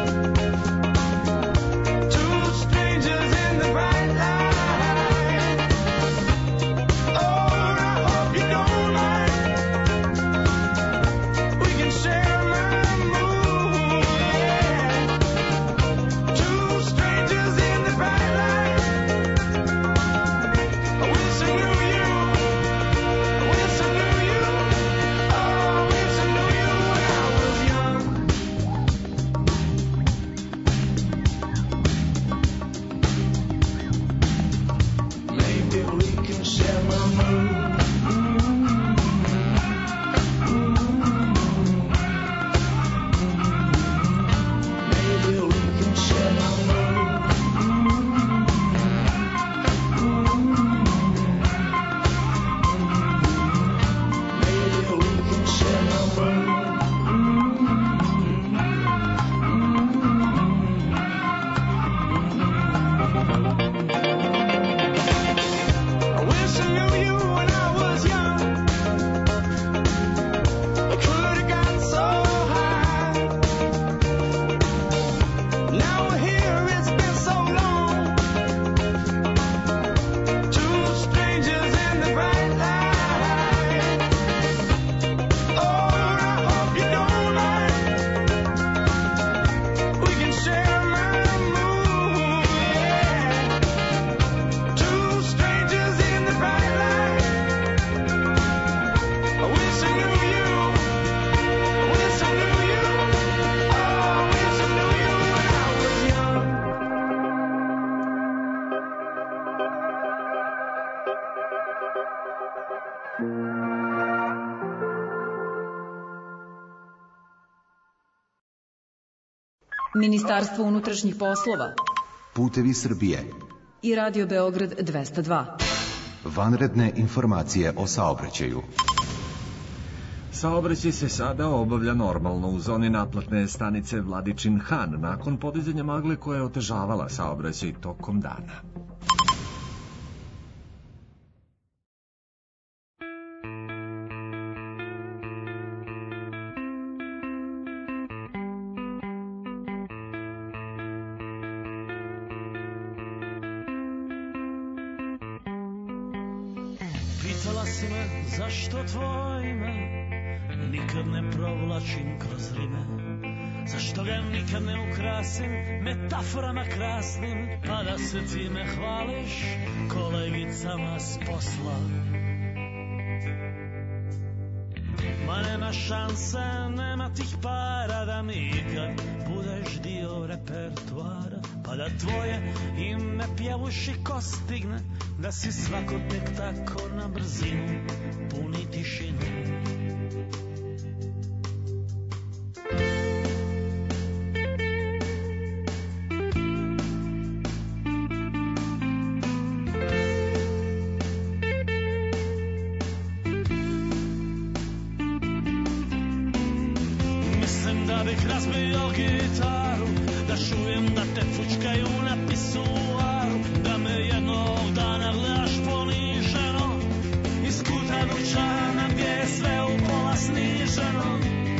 Two strangers in the bright light. Oh, I hope you don't mind. We can share my mood, yeah. Two strangers in the bright light. I wish I knew you. I wish I knew you. Oh, I wish I knew you when I was young. Maybe we can share my mood. Maybe we can share my mood. Maybe we can share my mood. I wish I knew you when I was young. I could have got so high. Now we're here, it's been so long. Two strangers in the bright light. Oh, I hope you don't mind. We can share my mood, yeah. Two strangers in the bright light. I wish I knew you. I wish I knew you. Oh, I wish I knew you when I was young. Ministarstvo unutrašnjih poslova Putevi Srbije. i Radio Beograd dvesta dva. Vanredne informacije o saobraćaju. Saobraćaj se sada obavlja normalno u zoni naplatne stanice Vladičin Han nakon podizanja magle koja je otežavala saobraćaj tokom dana. Pitala si me zašto tvoj ime nikad ne provlačim kroz rime? Zašto ga nikad ne ukrasim metaforama krasnim, pa da se time hvališ kolegicama s posla? Ma nema šanse, nema tih para da mi ikad budeš dio repertoara, pa da tvoje ime pjevuši ko stigne, da si svako tek tako na brzinu puni tišinu. Da bih razbio gitaru, da čujem da te fučkaju na pisuaru, da me jednog dana gledaš poniženo iz kuta dućana gdje je sve u pola sniženo.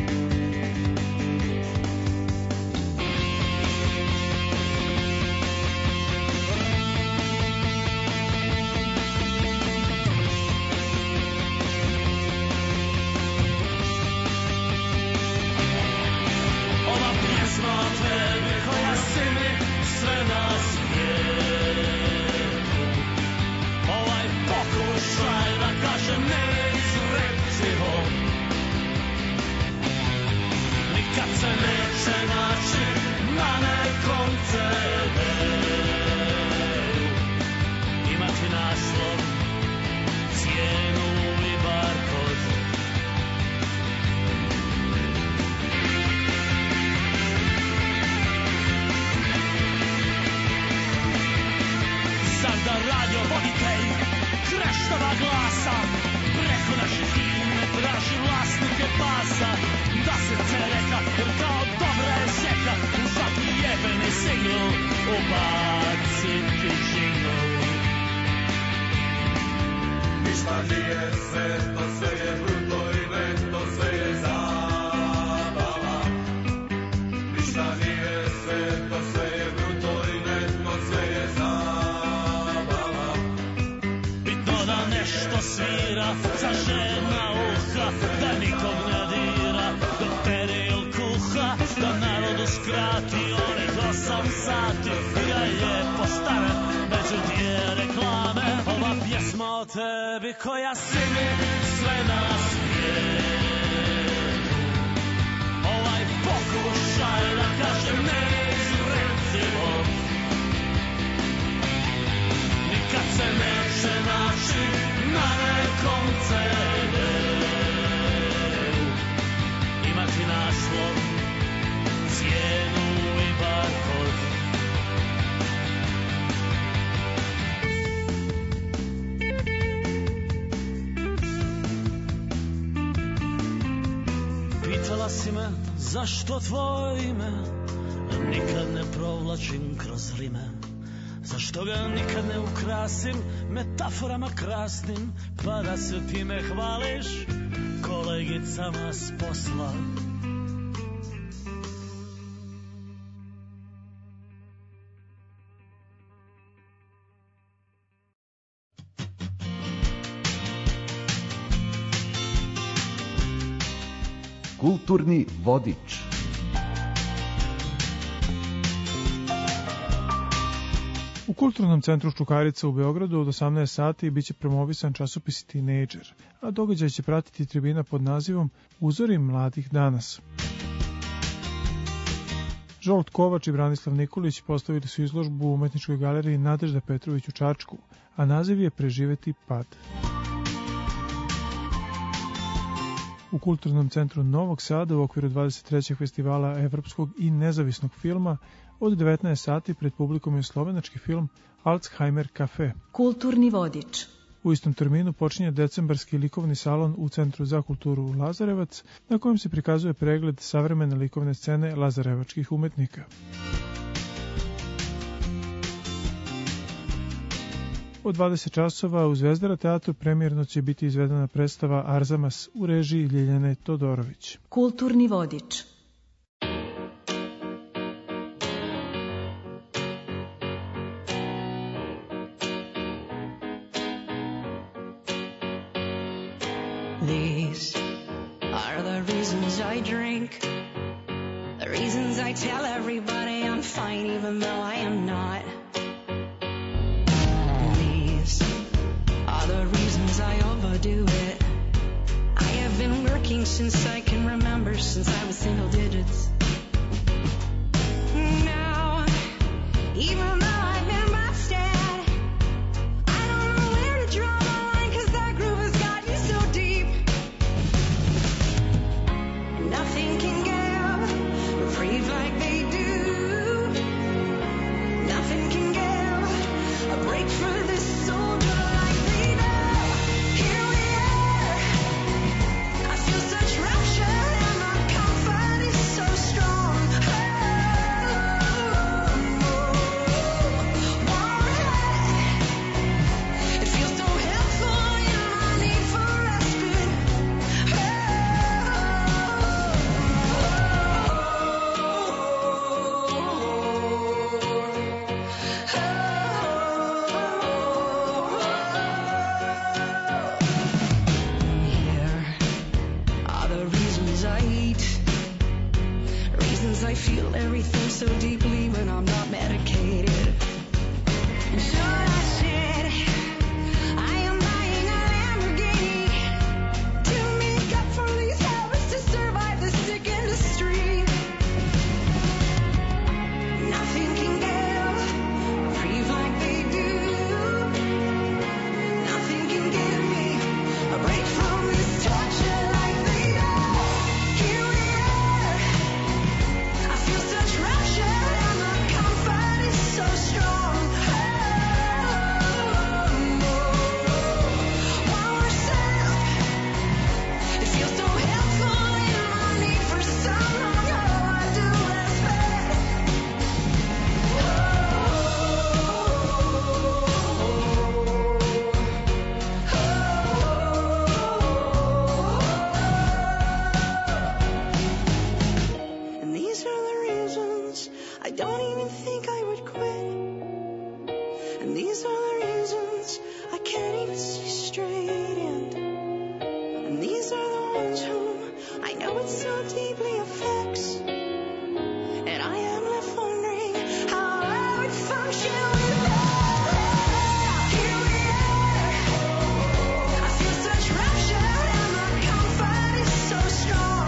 Zašto tvoje ime nikad ne provlačim kroz rime? Zašto ga nikad ne ukrasim metaforama krasnim, pa da se time hvališ kolegicama s posla? Kulturni vodič. U Kulturnom centru Čukarica u Beogradu od osamnaest sati biće promovisan časopis Teenager, a događaj će pratiti tribina pod nazivom Uzori mladih danas. Žolt Kovač i Branislav Nikolić postavili su izložbu u umetničkoj galeriji Nadežda Petrović u Čačku, a naziv je Preživeti pad. U Kulturnom centru Novog Sada u okviru dvadeset trećeg festivala evropskog i nezavisnog filma od devetnaest sati pred publikom je slovenački film Alzheimer Cafe. Kulturni vodič. U istom terminu počinje decembarski likovni salon u Centru za kulturu Lazarevac, na kojem se prikazuje pregled savremene likovne scene lazarevačkih umetnika. Od dvadeset časova u Zvezdara teatru premijerno će biti izvedena predstava Arzamas u režiji Ljiljane Todorović. Kulturni vodič. These are the I drink. The reasons I tell everybody I'm fine even though I am not. These are the reasons I overdo it. I have been working since I can remember, since I was single digits. Now, even though I've been busted, I don't know where to draw the line, 'cause that groove has got me so deep. Nothing can give reprieve like they do. Nothing can give a break for this soldier like they do. Here we are. I feel such rapture and my comfort is so strong. It feels so helpful in my need for respite. Here are the reasons I eat. Reasons I feel everything so deeply when I'm not medicated. And sure I said I am buying a Lamborghini to make up for these habits, to survive the sick industry. Nothing can give reprieve like they do. Nothing can give me a break from this torture like they do. Here we are. I feel such rapture and my comfort is so strong. While we're set, it feels so helpful in my need for someone. Oh, I do respect. And these are the reasons I don't even think I would quit. And these are the reasons I can't even see straight. And, and these are the ones whom I know it so deeply affects. And I am left wondering how I would function without it. Here we are. I feel such rapture and my comfort is so strong.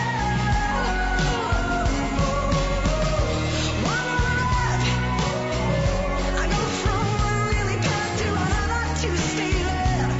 One rep, I go from one really path to another to stay there.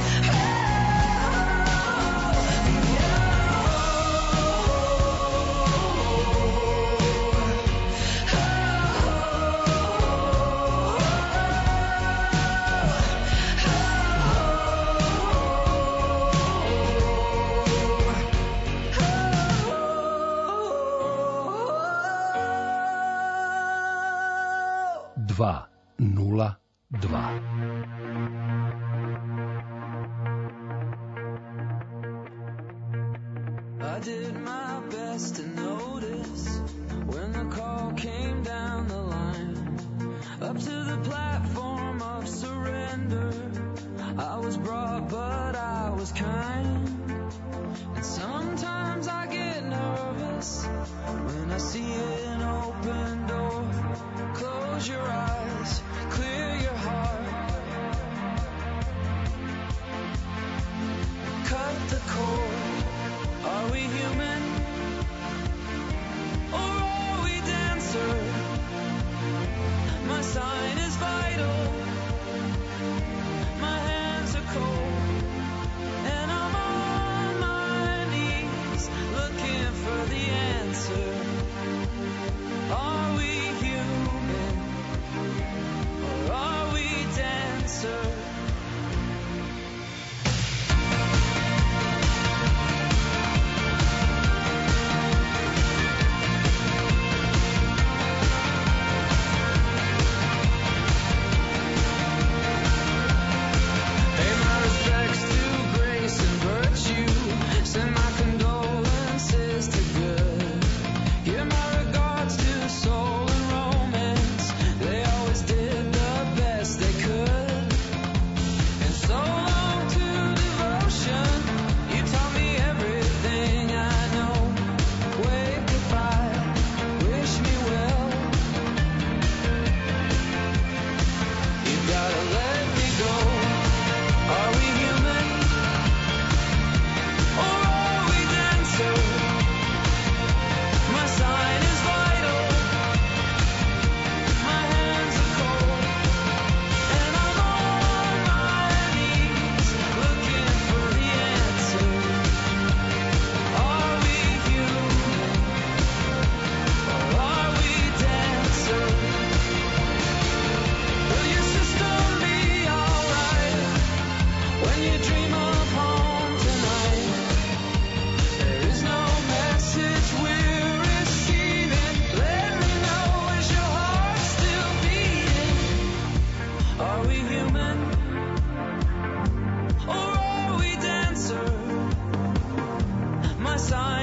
dva nula dva. I did my best to notice when the call came down the line, up to the platform of surrender. I was brought, but I was kind. And sometimes I get nervous when I see an open door. Close your eyes, clear your heart. Cut the cord. Are we human? Or are we dancer? My sign is vital. My hands are cold. And I'm on my knees,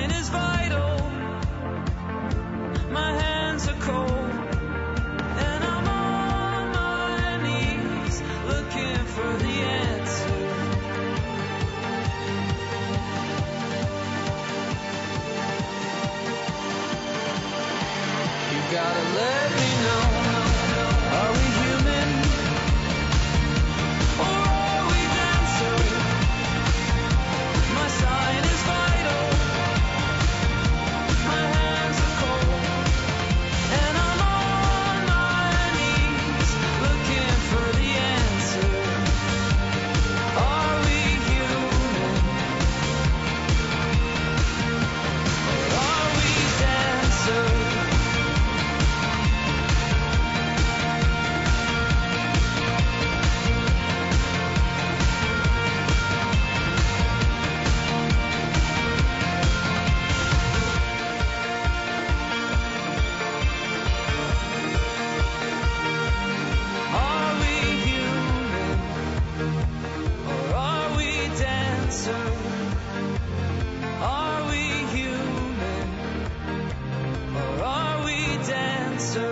sign is vital. My hands are cold, and I'm on my knees looking for the answer. You gotta let me know, are we human or are we dancer? My sign is vital, my hands are cold, and I'm on my knees looking for the answer. Are we human or are we dancer? Are we human or are we dancer? Are we human or are we dancer?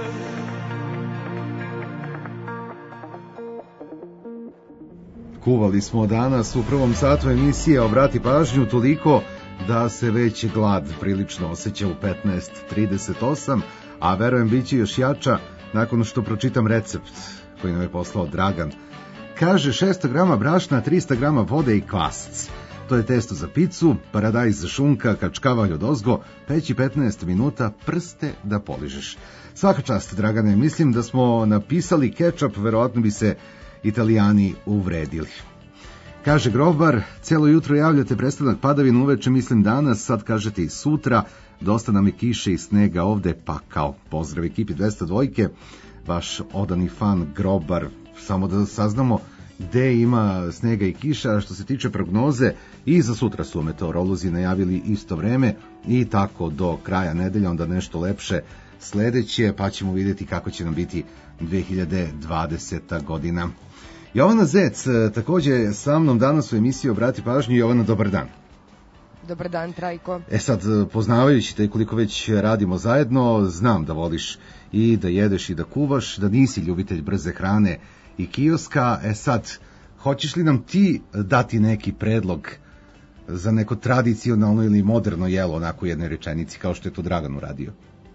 Kuvali smo danas u prvom satu emisije Obrati pažnju toliko da se već glad prilično osjeća u petnaest trideset osam, a verujem bit će još jača nakon što pročitam recept koji nam je poslao Dragan. Kaže šesto grama brašna, trista grama vode i kvasac. To je testo za picu, paradajz za šunka, kačkavalj odozgo, peći petnaest minuta, prste da poližeš. Svaka čast, Dragane, mislim da smo napisali kečap, verovatno bi se Italijani uvredili. Kaže Grobar, celo jutro javljate prestanak padavina, uveče mislim danas, sad kažete i sutra, dosta nam je kiše i snega ovde, pa kao pozdrav ekipi dvesta dva, vaš odani fan Grobar, samo da saznamo gde ima snega i kiša. Što se tiče prognoze, i za sutra su meteorolozi najavili isto vreme i tako do kraja nedelja, onda nešto lepše sledeće, pa ćemo vidjeti kako će nam biti dve hiljade dvadeseta godina. Jovana Zec takođe sa mnom danas u emisiji Obrati pažnju. Jovana, dobar dan. Dobar dan, Trajko. E sad, poznavajući te koliko već radimo zajedno, znam da voliš i da jedeš i da kuvaš, da nisi ljubitelj brze hrane i kioska. E sad, hoćeš li nam ti dati neki predlog za neko tradicionalno ili moderno jelo, onako u jednoj rečenici, kao što je to Dragan uradio?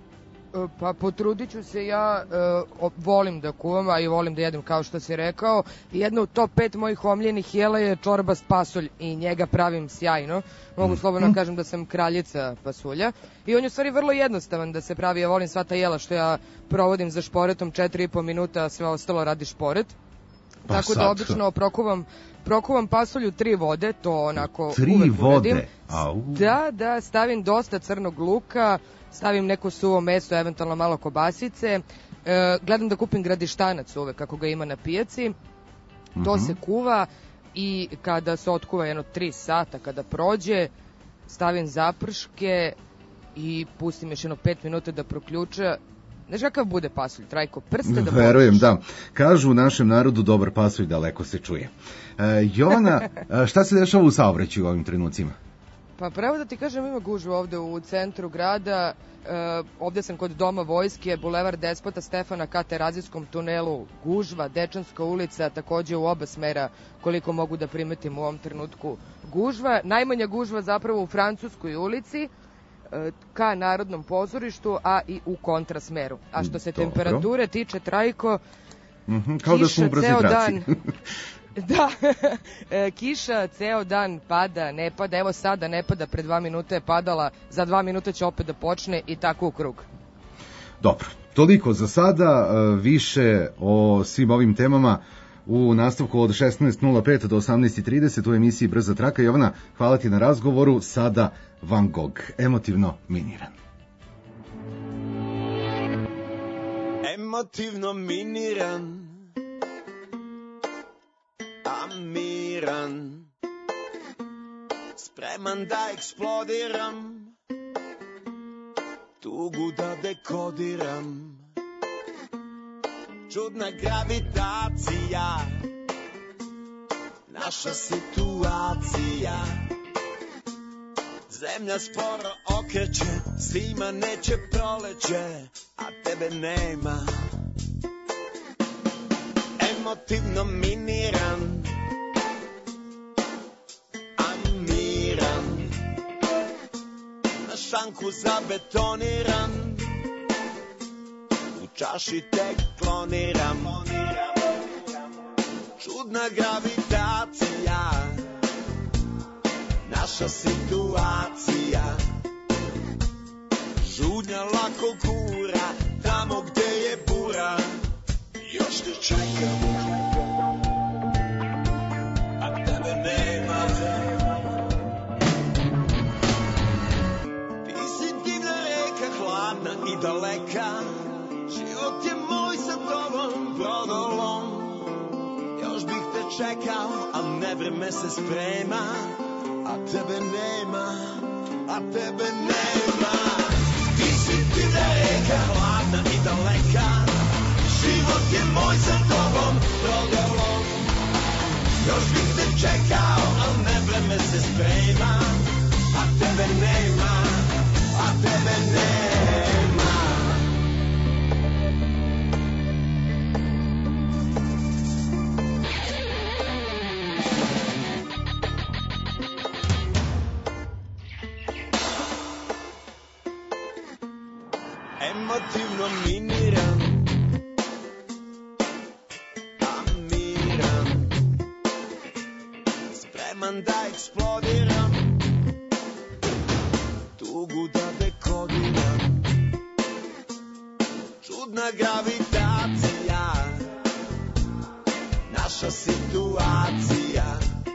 Pa potrudit ću se, ja uh, volim da kuvam, a i volim da jedem kao što si rekao. Jedno u top pet mojih omiljenih jela je čorbast pasulj i njega pravim sjajno. Mogu slobodno kažem da sam kraljica pasulja. I on je u stvari vrlo jednostavan da se pravi, ja volim sva ta jela što ja provodim za šporetom četiri i po minuta, a sve ostalo radi šporet. Pa tako sad da obično prokuvam, prokuvam pasulj u tri vode, to onako tri uvek vode? uradim. Da, da, stavim dosta crnog luka, stavim neko suvo meso, eventualno malo kobasice, e, gledam da kupim gradištanac uvek kako ga ima na pijaci, to Mhm. se kuva i kada se otkuva jedno tri sata, kada prođe, stavim zaprške i pustim još jedno pet minuta da proključa. Znaš kakav bude pasulj, Trajko? Prste da Verujem, poliš. da. Kažu u našem narodu dobar pasulj daleko se čuje. E, Jovana, e, šta se dešava u saobraćaju u ovim trenucima? Pa pravo da ti kažem, ima gužva ovde u centru grada. E, ovde sam kod Doma vojske, bulevar Despota Stefana ka Terazijskom tunelu, gužva, Dečanska ulica, takođe u oba smera, koliko mogu da primetim u ovom trenutku gužva. Najmanja gužva zapravo u Francuskoj ulici, e, ka Narodnom pozorištu, a i u kontrasmeru. A što se Dobro. temperature tiče, Trajko, Mhm, kao da smo u kiša ceo Brazidraciji. dan. Da, e, kiša ceo dan pada, ne pada, evo sada ne pada, pre dva minuta je padala, za dva minuta će opet da počne i tako u krug. Dobro, toliko za sada, e, više o svim ovim temama u nastavku od šesnaest nula pet do osamnaest trideset u emisiji Brza traka. Jovana, hvala ti na razgovoru, sada Van Gogh, emotivno miniran. Emotivno miniran, a miran, spreman da eksplodiram, tugu da dekodiram. Čudna gravitacija, naša situacija, Zemlja sporo okreće, svima neće proleće, a tebe nema. Emotivno miniran, amiran, na šanku zabetoniran, u čaši tek kloniram. Čudna gravitacija, naša situacija. Žudnja lako gura, tamo gde je bura. Još te čekam, a tebe nema. Ti si divna reka, hladna i daleka. Život je moj sa tobom, brodolom. Još bih te čekao, a nevreme se sprema. A tebe nema, a tebe nema. Ti si divna reka, hladna i daleka. Život je moj sa tobom, brodolom. Još bih te čekao, al nevreme se sprema. A tebe nema, a tebe nema. Emotivno miniran, amiran, spreman da eksplodiram, tugu da dekodiram. Čudna gravitacija, naša situacija.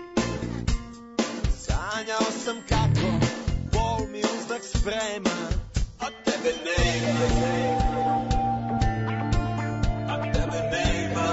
Sanjao sam kako bol mi uzdak sprema, a tebe nema, a tebe nema.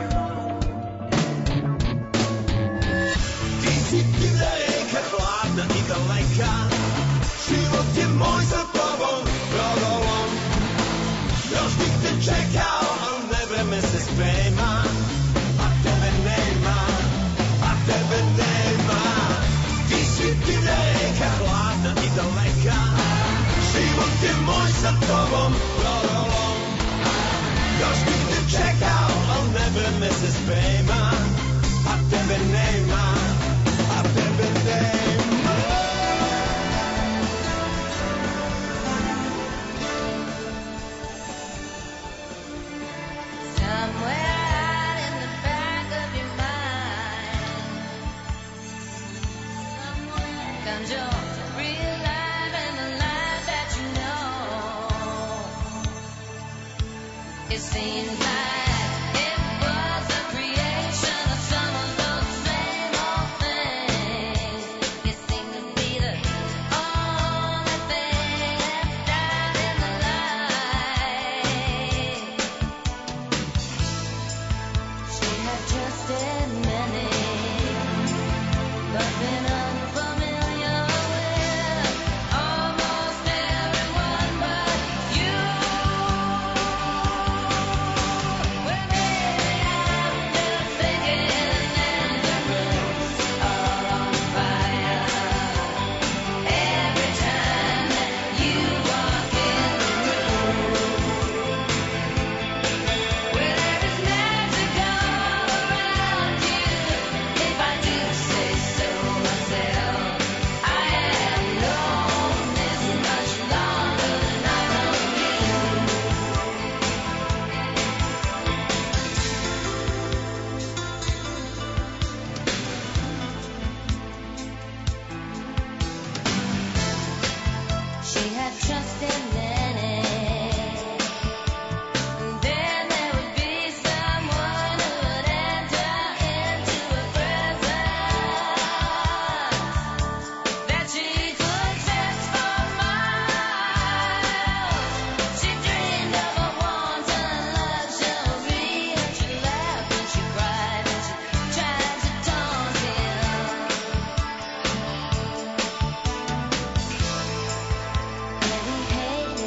Ti si divna reka, hladna i daleka. Život je moj sa tobom, brodolom. Još bih te čekao, al nevreme se sprema. A tebe nema, a tebe nema. Ti si divna reka, hladna i daleka. Život je moj sa tobom, brodolom. Još bih te čekao, al nevreme se sprema. A tebe nema, a tebe nema. Somewhere out in the back of your mind comes your real life and the life that you know. It seems like it was a creation of some of those same old things. It seemed to be the only thing left out in the light. She had trusted many, but been unfamiliar with almost everyone but you. Well, maybe I'm just thinking, and the room's all on fire every time that you walk in the room. Well, there is magic all around you, if I do say so myself. I have known this much longer than I've known you. She had trust in many, and then there would be someone who would enter into her presence that she could sense for miles. She dreamed of a wanton luxury, and she laughed and she cried and she tried to taunt him. And he hated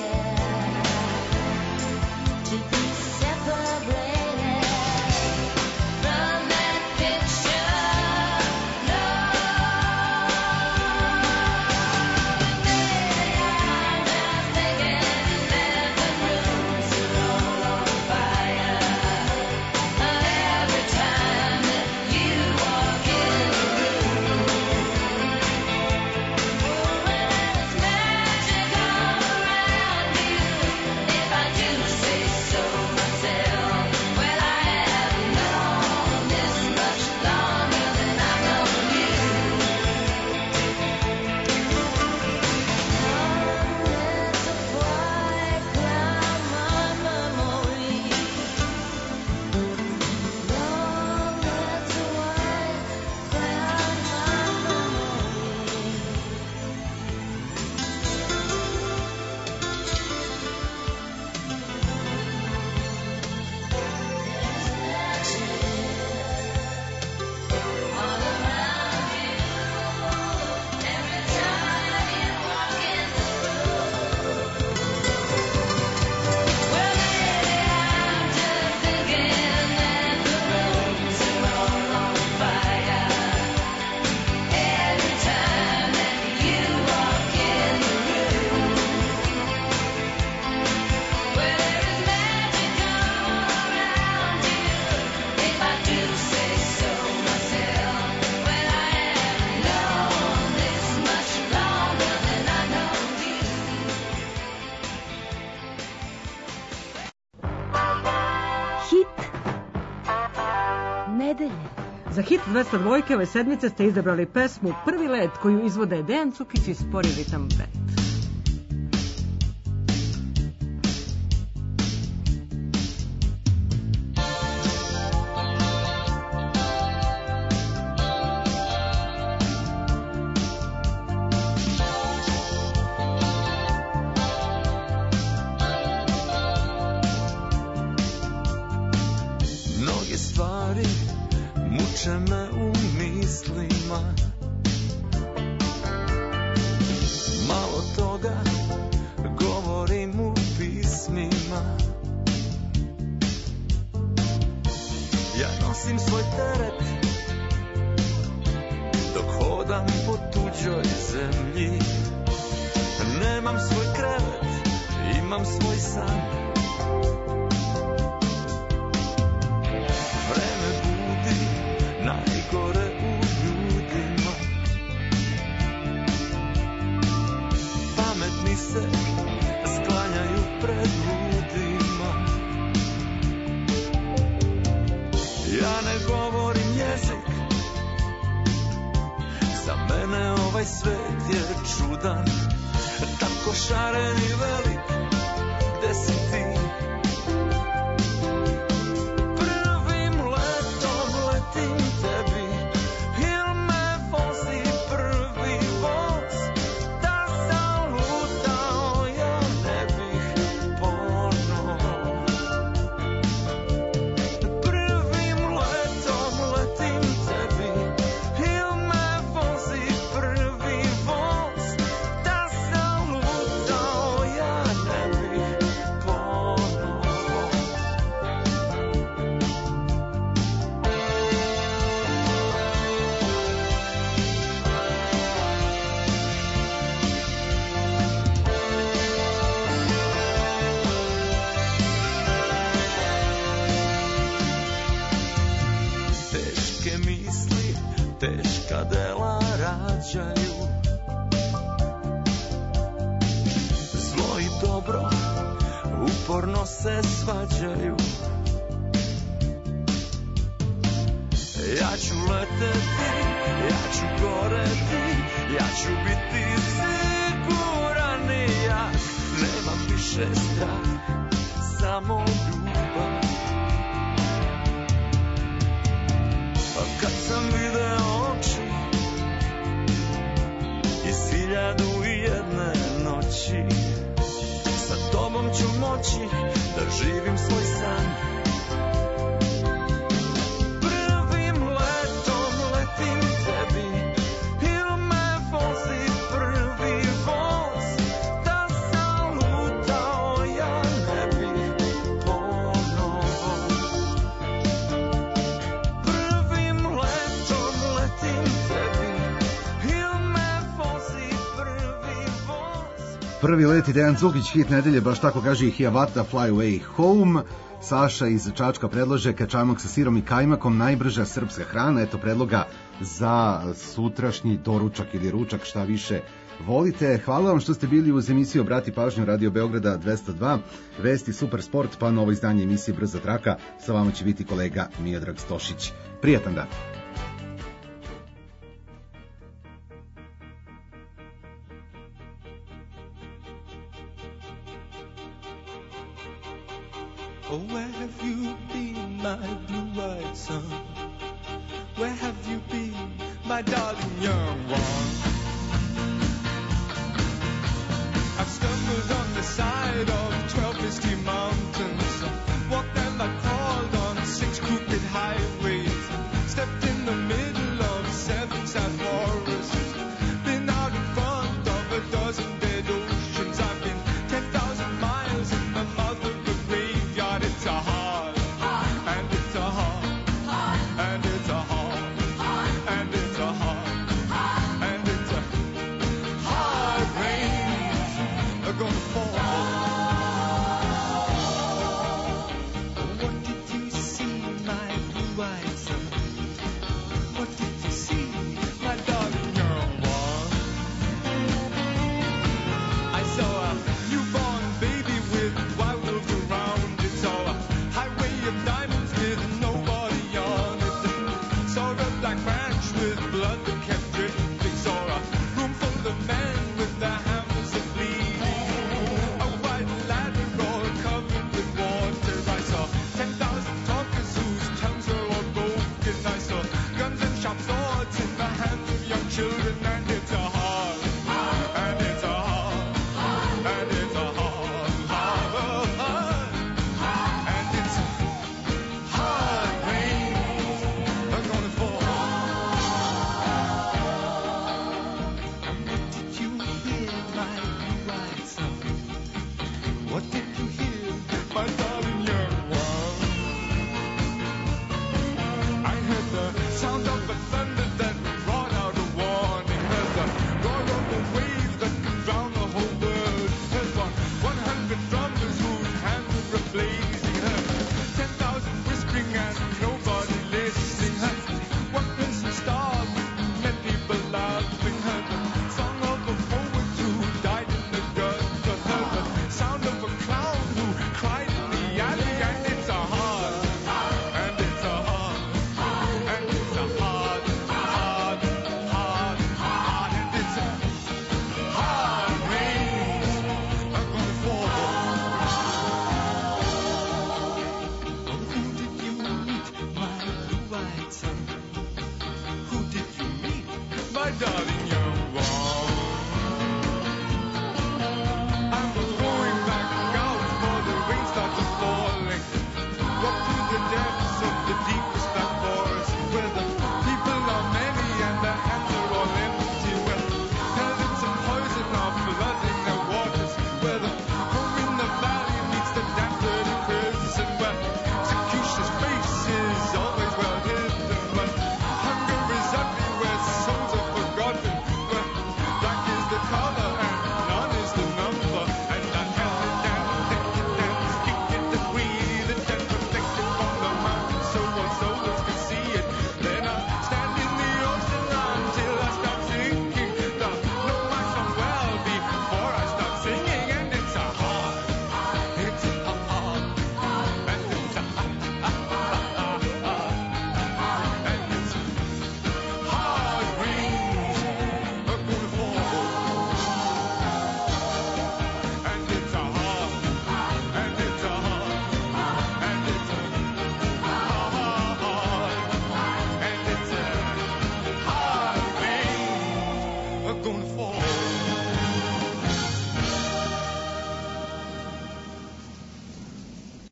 nedelje. Za hit dvesta dva ove sedmice ste izabrali pesmu Prvi let koju izvode Dejan Cukić i Spori ritam band. Mnoge stvari muče me u mislima, malo toga govorim u pismima. Ja nosim svoj teret dok hodam po tuđoj zemlji. Nemam svoj krevet, imam svoj san. Vreme budi najgore u ljudima. Pametni se sklanjaju pred ludima. Ja ne govorim jezik, za mene ovaj svet je čudan. Tako šaren i velik, gde si ti? Prvim letom letim tebi, il me vozi prvi voz. Da sam lutao, ja ne bih ponovo. Prvim letom letim tebi, il me vozi prvi voz. Da sam lutao, ja ne bih ponovo. Teške misli, teška dela rađaju. Zlo i dobro uporno se svađaju. Ja ću leteti, ja ću goreti, ja ću biti siguran i jak. Nemam više strah, samo ljubav. A kad sam video oči iz hiljadu i jedne noći, sa tobom ću moći da živim svoj san. Prvim letom letim tebi, il me vozi prvi voz. Da sam lutao, ja ne bih ponovo. Prvim letom letim tebi, il me vozi prvi voz. Prvi let i Dejan Cukić, hit nedelje, baš tako kaže i Hiawatha Fly Away Home. Saša iz Čačka predlaže kačamak sa sirom i kajmakom, najbrža srpska hrana. Eto predloga za sutrašnji doručak ili ručak, šta više volite. Hvala vam što ste bili uz emisiju Obrati pažnju Radio Beograda dvesta dva, vesti, super sport, pa novo izdanje emisije Brza traka. Sa vama će biti kolega Miodrag Stošić. Prijatan dan. Oh, where have you been, my blue-eyed son? Where have you been, my darling young one?